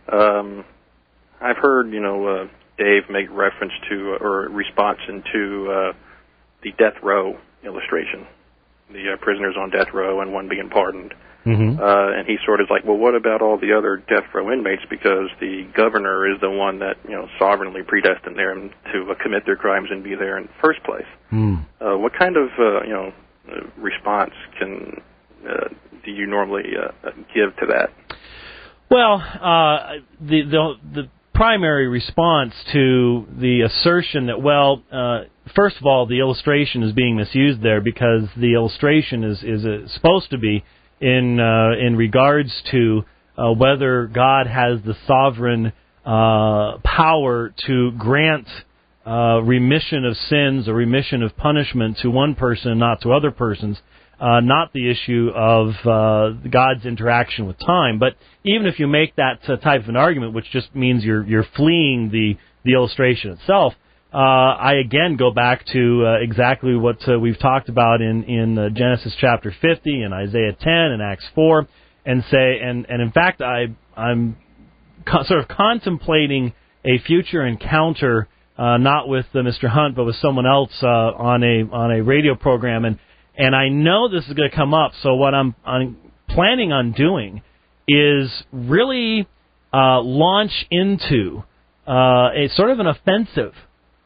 Um, I've heard, you know, uh, Dave make reference to uh, or response into uh, the death row illustration, the uh, prisoners on death row and one being pardoned. Mm-hmm. Uh, and he sort of is like, well, what about all the other death row inmates? Because the governor is the one that, you know, sovereignly predestined them to uh, commit their crimes and be there in the first place. Mm. Uh, what kind of, uh, you know, uh, response can uh, do you normally uh, give to that? Well, uh, the the the primary response to the assertion that, well, uh, first of all, the illustration is being misused there, because the illustration is is uh, supposed to be in uh, in regards to uh, whether God has the sovereign uh, power to grant uh, remission of sins or remission of punishment to one person and not to other persons, uh, not the issue of uh, God's interaction with time. But even if you make that uh, type of an argument, which just means you're you're fleeing the, the illustration itself, Uh, I again go back to uh, exactly what uh, we've talked about in in uh, Genesis chapter fifty and Isaiah ten and Acts four, and say, and, and in fact, I I'm co- sort of contemplating a future encounter, uh, not with uh, Mister Hunt, but with someone else uh, on a on a radio program, and and I know this is going to come up. So what I'm, I'm planning on doing is really uh, launch into uh, a sort of an offensive.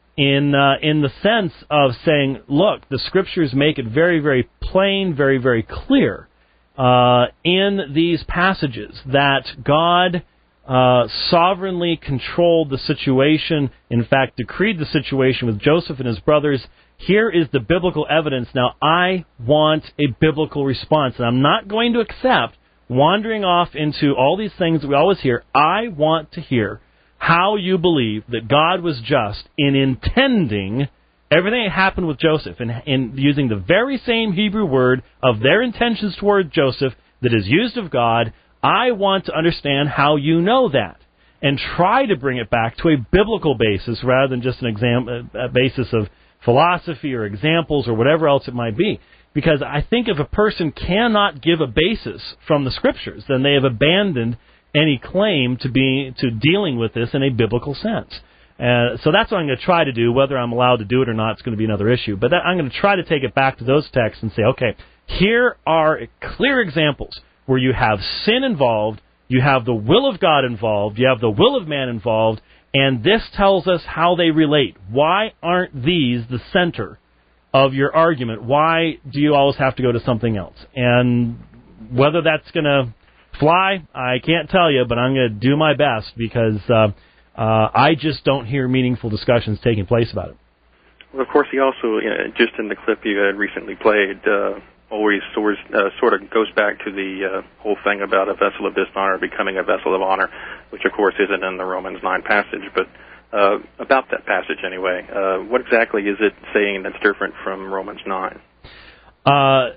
In uh, in the sense of saying, look, the Scriptures make it very, very plain, very, very clear uh, in these passages that God uh, sovereignly controlled the situation, in fact, decreed the situation with Joseph and his brothers. Here is the biblical evidence. Now, I want a biblical response, and I'm not going to accept wandering off into all these things that we always hear. I want to hear how you believe that God was just in intending everything that happened with Joseph, and in using the very same Hebrew word of their intentions toward Joseph that is used of God. I want to understand how you know that, and try to bring it back to a biblical basis rather than just an exam- a basis of philosophy or examples or whatever else it might be. Because I think if a person cannot give a basis from the Scriptures, then they have abandoned any claim to be to dealing with this in a biblical sense. Uh, so that's what I'm going to try to do. Whether I'm allowed to do it or not, it's going to be another issue. But that, I'm going to try to take it back to those texts and say, okay, here are clear examples where you have sin involved, you have the will of God involved, you have the will of man involved, and this tells us how they relate. Why aren't these the center of your argument? Why do you always have to go to something else? And whether that's going to fly, I can't tell you, but I'm going to do my best, because uh, uh, I just don't hear meaningful discussions taking place about it. Well, of course, he also, you know, just in the clip you had recently played, uh, always sort of, uh, sort of goes back to the uh, whole thing about a vessel of dishonor becoming a vessel of honor, which, of course, isn't in the Romans nine passage, but uh, about that passage anyway. Uh, what exactly is it saying that's different from Romans nine? Uh,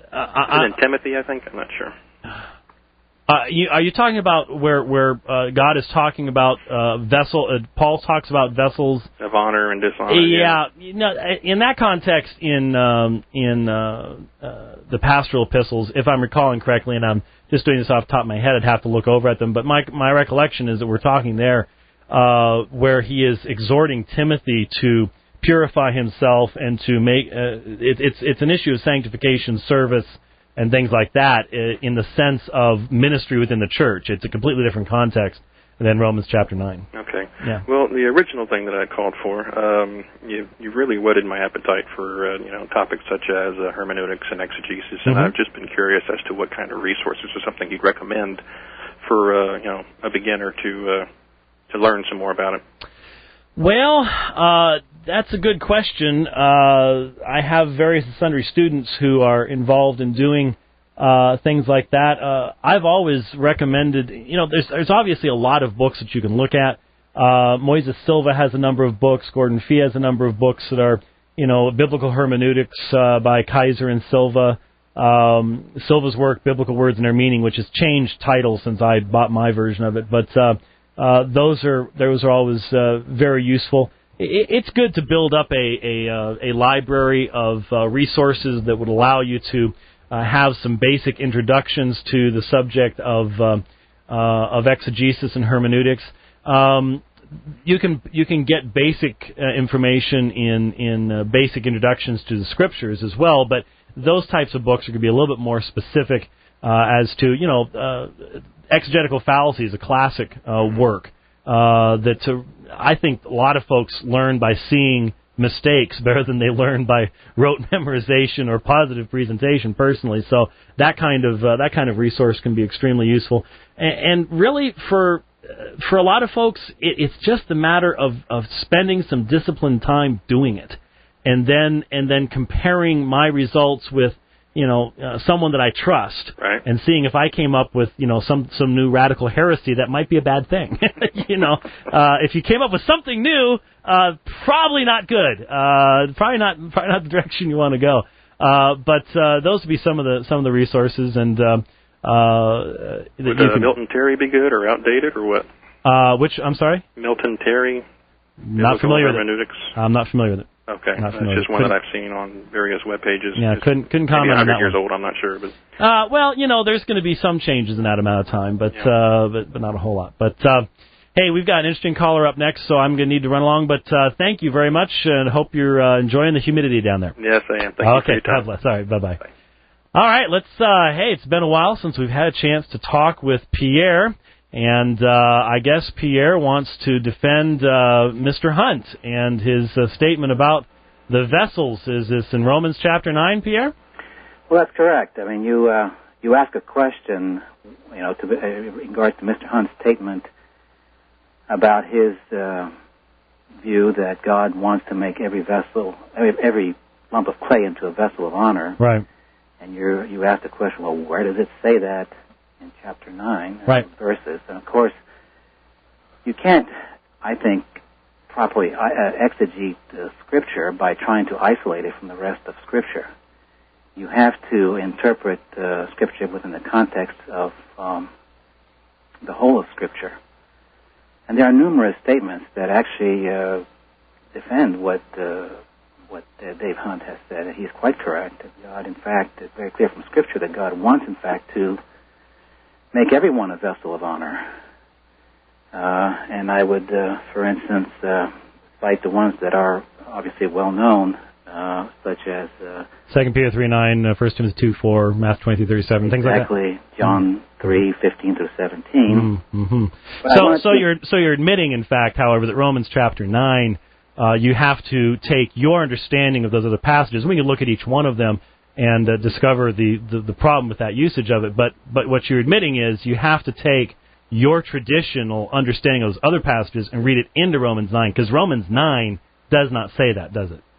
I, is it in Timothy, I think? I'm not sure. Uh, you, are you talking about where where uh, God is talking about uh, vessel? Uh, Paul talks about vessels of honor and dishonor. Yeah, yeah. You know, in that context, in um, in uh, uh, the pastoral epistles, if I'm recalling correctly, and I'm just doing this off the top of my head, I'd have to look over at them. But my my recollection is that we're talking there uh, where he is exhorting Timothy to purify himself and to make uh, it, it's it's an issue of sanctification, service, and things like that, in the sense of ministry within the church. It's a completely different context than Romans chapter nine. Okay. Yeah. Well, the original thing that I called for, um, you you really whetted my appetite for uh, you know topics such as uh, hermeneutics and exegesis, and mm-hmm. I've just been curious as to what kind of resources or something you'd recommend for uh, you know a beginner to uh, to learn some more about it? Well, uh, that's a good question. Uh, I have various and sundry students who are involved in doing uh, things like that. Uh, I've always recommended, you know, there's, there's obviously a lot of books that you can look at. Uh, Moises Silva has a number of books. Gordon Fee has a number of books that are, you know, Biblical Hermeneutics uh, by Kaiser and Silva. Um, Silva's work, Biblical Words and Their Meaning, which has changed titles since I bought my version of it. But uh, uh, those are those are always uh, very useful. It, it's good to build up a a, uh, a library of uh, resources that would allow you to uh, have some basic introductions to the subject of uh, uh, of exegesis and hermeneutics. Um, you can you can get basic uh, information in in uh, basic introductions to the scriptures as well, but those types of books are going to be a little bit more specific uh, as to, you know, uh, exegetical fallacy is a classic uh, work uh, that to, I think a lot of folks learn by seeing mistakes better than they learn by rote memorization or positive presentation personally. So that kind of uh, that kind of resource can be extremely useful. And, and really for for a lot of folks, it, it's just a matter of, of spending some disciplined time doing it. And then and then comparing my results with, you know, uh, someone that I trust, right, and seeing if I came up with, you know, some some new radical heresy, that might be a bad thing. you know, uh, if you came up with something new, uh, probably not good. Uh, probably not probably not the direction you want to go. Uh, but uh, those would be some of the some of the resources. And uh, uh, would uh, can, Milton Terry be good or outdated or what? Uh, which I'm sorry, Milton Terry. Not familiar with it. I'm not familiar with it. Okay, that's just one couldn't, that I've seen on various web pages. Yeah, it's couldn't couldn't comment on that. Maybe one hundred years one. old, I'm not sure, but uh, well, you know, there's going to be some changes in that amount of time, but yeah. uh, but, but not a whole lot. But uh, hey, we've got an interesting caller up next, so I'm going to need to run along. But uh, thank you very much, and hope you're uh, enjoying the humidity down there. Yes, I am. Thank okay, you for your time. God bless. All right, bye bye. All right, let's. Uh, hey, it's been a while since we've had a chance to talk with Pierre. And uh, I guess Pierre wants to defend uh, Mister Hunt and his uh, statement about the vessels. Is this in Romans chapter nine, Pierre? Well, that's correct. I mean, you uh, you ask a question, you know, to, uh, in regards to Mister Hunt's statement about his uh, view that God wants to make every vessel, every, every lump of clay into a vessel of honor. Right. And you you ask the question, well, where does it say that in chapter nine, right. verses? And of course, you can't, I think, properly uh, exegete the Scripture by trying to isolate it from the rest of Scripture. You have to interpret uh, Scripture within the context of um, the whole of Scripture. And there are numerous statements that actually uh, defend what uh, what uh, Dave Hunt has said. He's quite correct. That God, in fact, it's very clear from Scripture that God wants, in fact, to make everyone a vessel of honor. Uh, and I would, uh, for instance, uh, cite the ones that are obviously well known, uh, such as uh, Second Peter three nine, uh, First Timothy two four, Matthew twenty-three thirty-seven, exactly, things like that. Exactly, John mm-hmm. three fifteen through seventeen. Mm-hmm. So, so to... you're so you're admitting, in fact, however, that Romans chapter nine, uh, you have to take your understanding of those other passages. We can look at each one of them and uh, discover the, the, the problem with that usage of it. But but what you're admitting is you have to take your traditional understanding of those other passages and read it into Romans nine, because Romans nine does not say that, does it?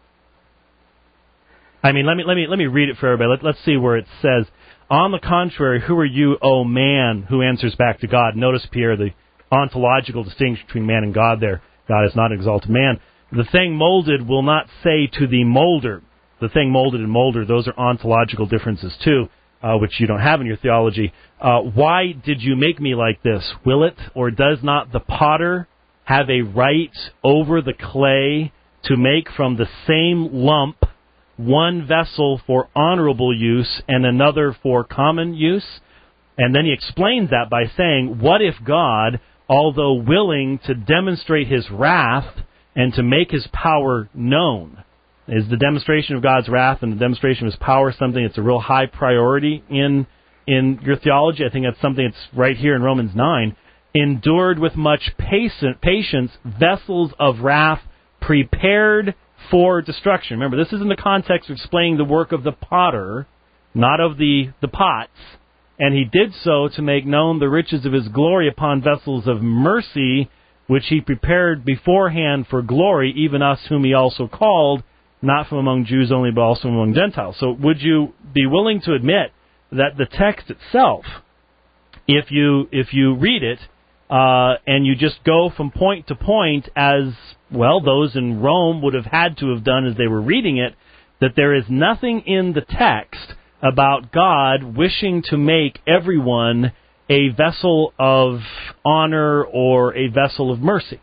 I mean, let me let me let me read it for everybody. Let, let's see where it says. On the contrary, who are you, O man, who answers back to God? Notice, Pierre, the ontological distinction between man and God there. God is not an exalted man. The thing molded will not say to the molder. The thing molded and molder, those are ontological differences too, uh, which you don't have in your theology. Uh, why did you make me like this? Will it or does not the potter have a right over the clay to make from the same lump one vessel for honorable use and another for common use? And then he explains that by saying, what if God, although willing to demonstrate his wrath and to make his power known? Is the demonstration of God's wrath and the demonstration of his power something that's a real high priority in in your theology? I think that's something that's right here in Romans nine. Endured with much patience vessels of wrath prepared for destruction. Remember, this is in the context of explaining the work of the potter, not of the, the pots. And he did so to make known the riches of his glory upon vessels of mercy, which he prepared beforehand for glory, even us whom he also called, not from among Jews only, but also among Gentiles. So would you be willing to admit that the text itself, if you if you read it, uh, and you just go from point to point as, well, those in Rome would have had to have done as they were reading it, that there is nothing in the text about God wishing to make everyone a vessel of honor or a vessel of mercy?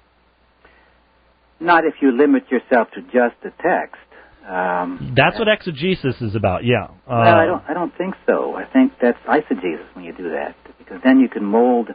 Not if you limit yourself to just the text. Um, that's what exegesis is about, yeah. Uh, well, I don't, I don't think so. I think that's eisegesis when you do that, because then you can mold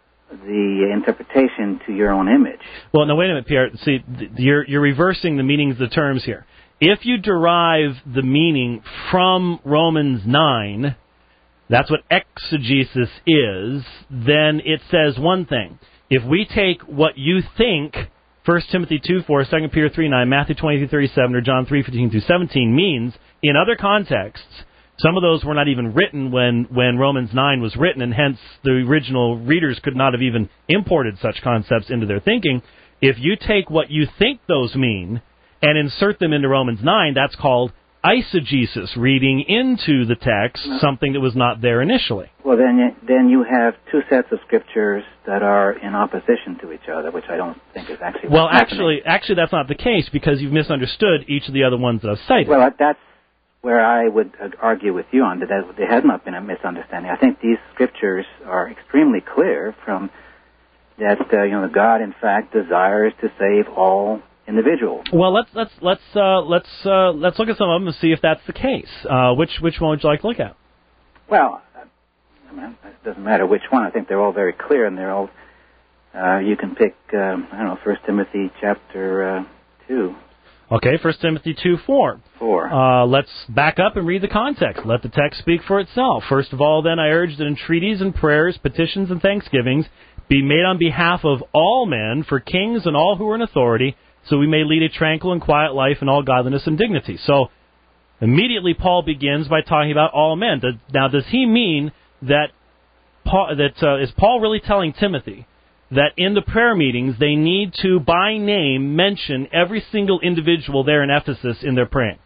the interpretation to your own image. Well, no, wait a minute, Pierre. See, you're, you're reversing the meanings of the terms here. If you derive the meaning from Romans nine, that's what exegesis is, then it says one thing. If we take what you think First Timothy two four, Second Peter three nine, Matthew twenty-three thirty-seven, or John three fifteen through seventeen means, in other contexts, some of those were not even written when, when Romans nine was written, and hence the original readers could not have even imported such concepts into their thinking. If you take what you think those mean and insert them into Romans nine, that's called eisegesis, reading into the text something that was not there initially. Well, then you, then you have two sets of scriptures that are in opposition to each other, which I don't think is actually well, what's actually, happening. actually, that's not the case, because you've misunderstood each of the other ones that I've cited. Well, that's where I would argue with you on that. There has not been a misunderstanding. I think these scriptures are extremely clear from that. Uh, you know, God, in fact, desires to save all individual. Well, let's let's let's uh, let's uh, let's look at some of them and see if that's the case. Uh, which which one would you like to look at? Well, I mean, it doesn't matter which one. I think they're all very clear, and they're all. Uh, you can pick. Um, I don't know. First Timothy chapter uh, two. Okay, First Timothy two four. Four. Uh, let's back up and read the context. Let the text speak for itself. First of all, then, I urge that entreaties and prayers, petitions and thanksgivings be made on behalf of all men, for kings and all who are in authority, so we may lead a tranquil and quiet life in all godliness and dignity. So, immediately Paul begins by talking about all men. Now, does he mean that Paul, that uh, is Paul really telling Timothy that in the prayer meetings they need to, by name, mention every single individual there in Ephesus in their praying?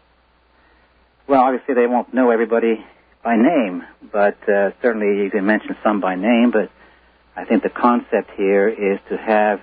Well, obviously they won't know everybody by name, but uh, certainly you can mention some by name, but I think the concept here is to have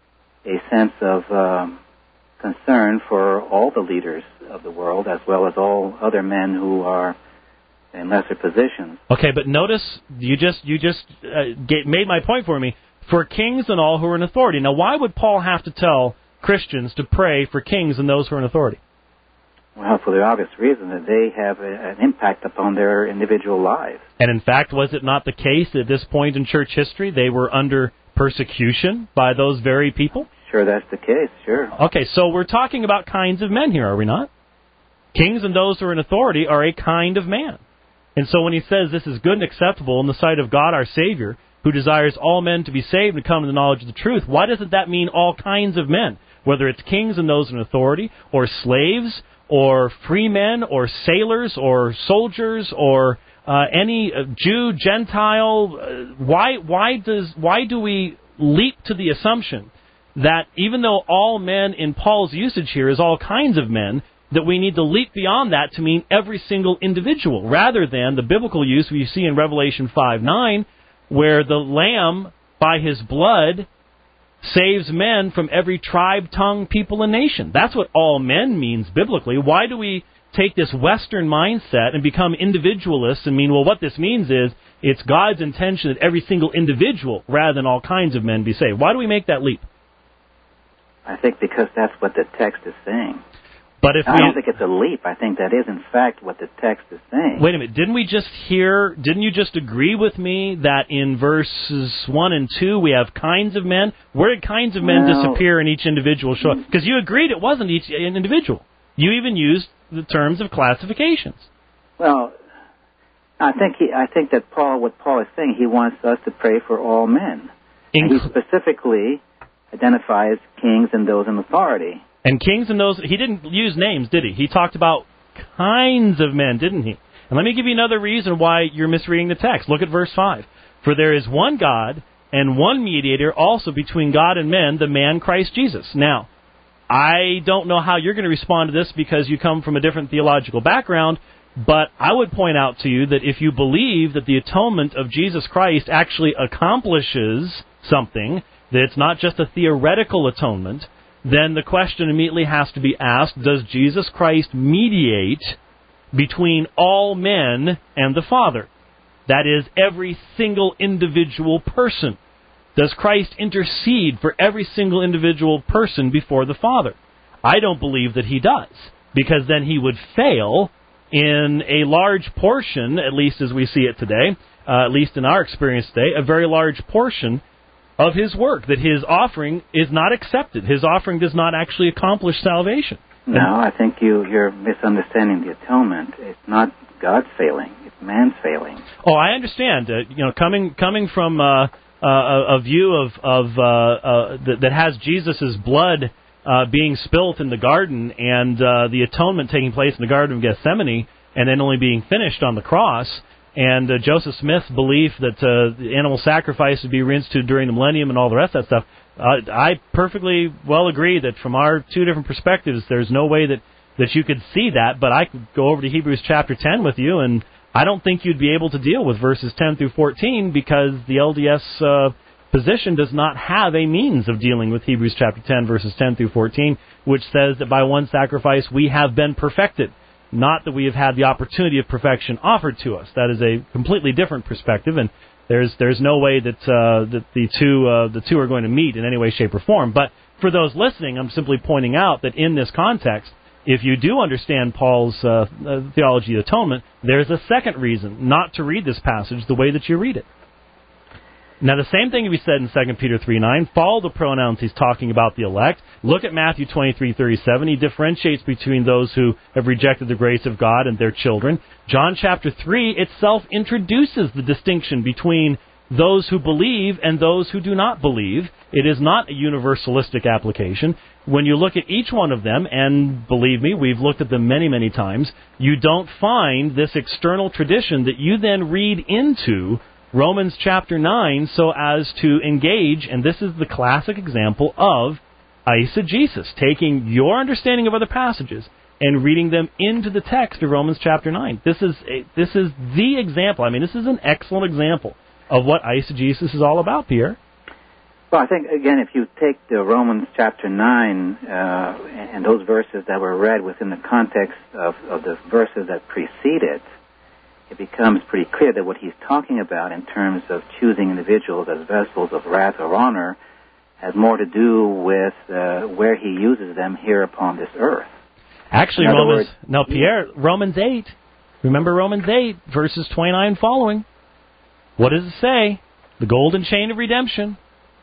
a sense of um, concern for all the leaders of the world, as well as all other men who are in lesser positions. Okay, but notice you just you just uh, get, made my point for me. For kings and all who are in authority. Now, why would Paul have to tell Christians to pray for kings and those who are in authority? Well, for the obvious reason that they have a, an impact upon their individual lives. And in fact, was it not the case at this point in church history they were under persecution by those very people? Sure, that's the case, sure. Okay, so we're talking about kinds of men here, are we not? Kings and those who are in authority are a kind of man. And so when he says this is good and acceptable in the sight of God our Savior, who desires all men to be saved and come to the knowledge of the truth, why doesn't that mean all kinds of men? Whether it's kings and those in authority, or slaves, or free men, or sailors, or soldiers, or uh, any uh, Jew, Gentile. Uh, why why does why do we leap to the assumption that even though all men in Paul's usage here is all kinds of men, that we need to leap beyond that to mean every single individual, rather than the biblical use we see in Revelation five nine, where the Lamb, by his blood, saves men from every tribe, tongue, people, and nation. That's what all men means biblically. Why do we take this Western mindset and become individualists and mean, well, what this means is it's God's intention that every single individual, rather than all kinds of men, be saved? Why do we make that leap? I think because that's what the text is saying. But if I we, don't think it's a leap. I think that is, in fact, what the text is saying. Wait a minute. Didn't we just hear, didn't you just agree with me that in verses one and two we have kinds of men? Where did kinds of men well, disappear in each individual show? Because you agreed it wasn't each individual. You even used the terms of classifications. Well, I think he, I think that Paul, what Paul is saying, he wants us to pray for all men. Inc- and he specifically identifies kings and those in authority. And kings and those, he didn't use names, did he? He talked about kinds of men, didn't he? And let me give you another reason why you're misreading the text. Look at verse five. For there is one God and one mediator also between God and men, the man Christ Jesus. Now, I don't know how you're going to respond to this because you come from a different theological background, but I would point out to you that if you believe that the atonement of Jesus Christ actually accomplishes something, that it's not just a theoretical atonement, then the question immediately has to be asked, does Jesus Christ mediate between all men and the Father? That is, every single individual person. Does Christ intercede for every single individual person before the Father? I don't believe that he does, because then he would fail in a large portion, at least as we see it today, uh, at least in our experience today, a very large portion of his work, that his offering is not accepted. His offering does not actually accomplish salvation. No, I think you, you're misunderstanding the atonement. It's not God's failing. It's man's failing. Oh, I understand. Uh, you know, coming coming from uh, uh, a, a view of of uh, uh, that, that has Jesus' blood uh, being spilt in the garden and uh, the atonement taking place in the Garden of Gethsemane and then only being finished on the cross, and uh, Joseph Smith's belief that uh, the animal sacrifice would be reinstituted during the millennium and all the rest of that stuff, uh, I perfectly well agree that from our two different perspectives, there's no way that, that you could see that, but I could go over to Hebrews chapter ten with you, and I don't think you'd be able to deal with verses ten through fourteen because the L D S uh, position does not have a means of dealing with Hebrews chapter ten, verses ten through fourteen, which says that by one sacrifice we have been perfected. Not that we have had the opportunity of perfection offered to us. That is a completely different perspective, and there's there's no way that uh, that the two uh, the two are going to meet in any way, shape, or form. But for those listening, I'm simply pointing out that in this context, if you do understand Paul's uh, uh, theology of atonement, there's a second reason not to read this passage the way that you read it. Now, the same thing can be said in Second Peter three nine. Follow the pronouns he's talking about the elect. Look at Matthew twenty-three thirty-seven. He differentiates between those who have rejected the grace of God and their children. John chapter three itself introduces the distinction between those who believe and those who do not believe. It is not a universalistic application. When you look at each one of them, and believe me, we've looked at them many, many times, you don't find this external tradition that you then read into Romans chapter nine so as to engage, and this is the classic example of eisegesis, taking your understanding of other passages and reading them into the text of Romans chapter nine. This is a, this is the example. I mean, this is an excellent example of what eisegesis is all about, Pierre. Well, I think, again, if you take the Romans chapter nine uh, and those verses that were read within the context of, of the verses that precede it, it becomes pretty clear that what he's talking about in terms of choosing individuals as vessels of wrath or honor has more to do with uh, where he uses them here upon this earth. Actually, Romans, words, no, Pierre, Romans eight. Remember Romans eight, verses twenty-nine and following. What does it say? The golden chain of redemption.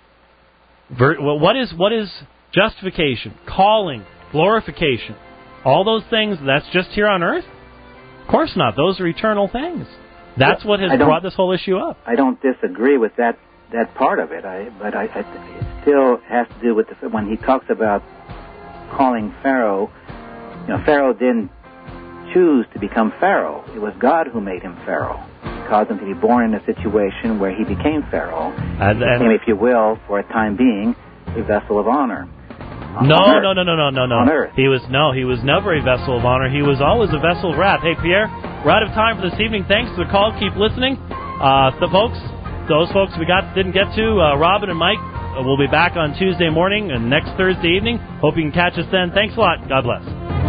Ver, well, what is what is justification, calling, glorification? All those things, that's just here on earth? Of course not. Those are eternal things. That's what has brought this whole issue up. I don't disagree with that that part of it, I, but I, I, it still has to do with the, when he talks about calling Pharaoh. You know, Pharaoh didn't choose to become Pharaoh. It was God who made him Pharaoh. He caused him to be born in a situation where he became Pharaoh. And, and became, if you will, for a time being, a vessel of honor. No, no, no, no, no, no, no. On earth. He was no, he was never a vessel of honor. He was always a vessel of wrath. Hey, Pierre, we're out of time for this evening. Thanks for the call. Keep listening. Uh, the folks, those folks we got didn't get to, uh, Robin and Mike, uh, will be back on Tuesday morning and next Thursday evening. Hope you can catch us then. Thanks a lot. God bless.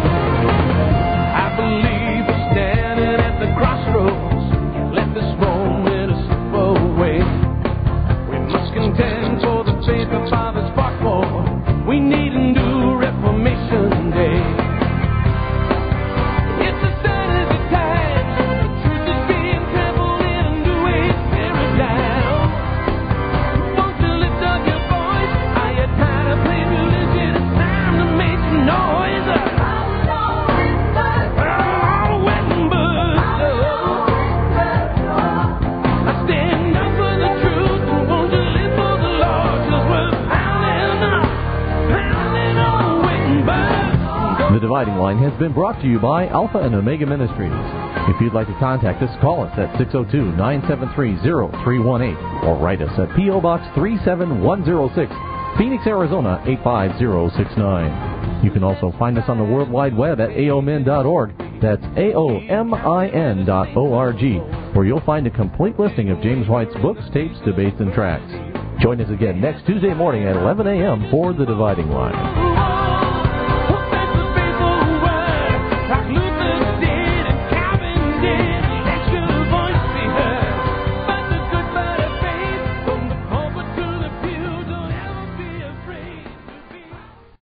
I believe we're standing at the crossroads. Let this moment slip away. We must contend for the faith the fathers fought for. We need a new Reformation Day. It's a sign of the times. The truth is being trampled in a new age paradigm. Won't you lift up your voice? Are you tired of playing religion? It's time to make some noise. Oh, Wittenberg. I stand up for the truth, and won't you live for the Lord? 'Cause we're pounding up. The Dividing Line has been brought to you by Alpha and Omega Ministries. If you'd like to contact us, call us at six oh two, nine seven three, oh three one eight or write us at P O. Box three seven one oh six, Phoenix, Arizona eight five zero six nine. You can also find us on the World Wide Web at A O M I N dot org. That's A O M I N dot O R G, where you'll find a complete listing of James White's books, tapes, debates, and tracts. Join us again next Tuesday morning at eleven a.m. for The Dividing Line.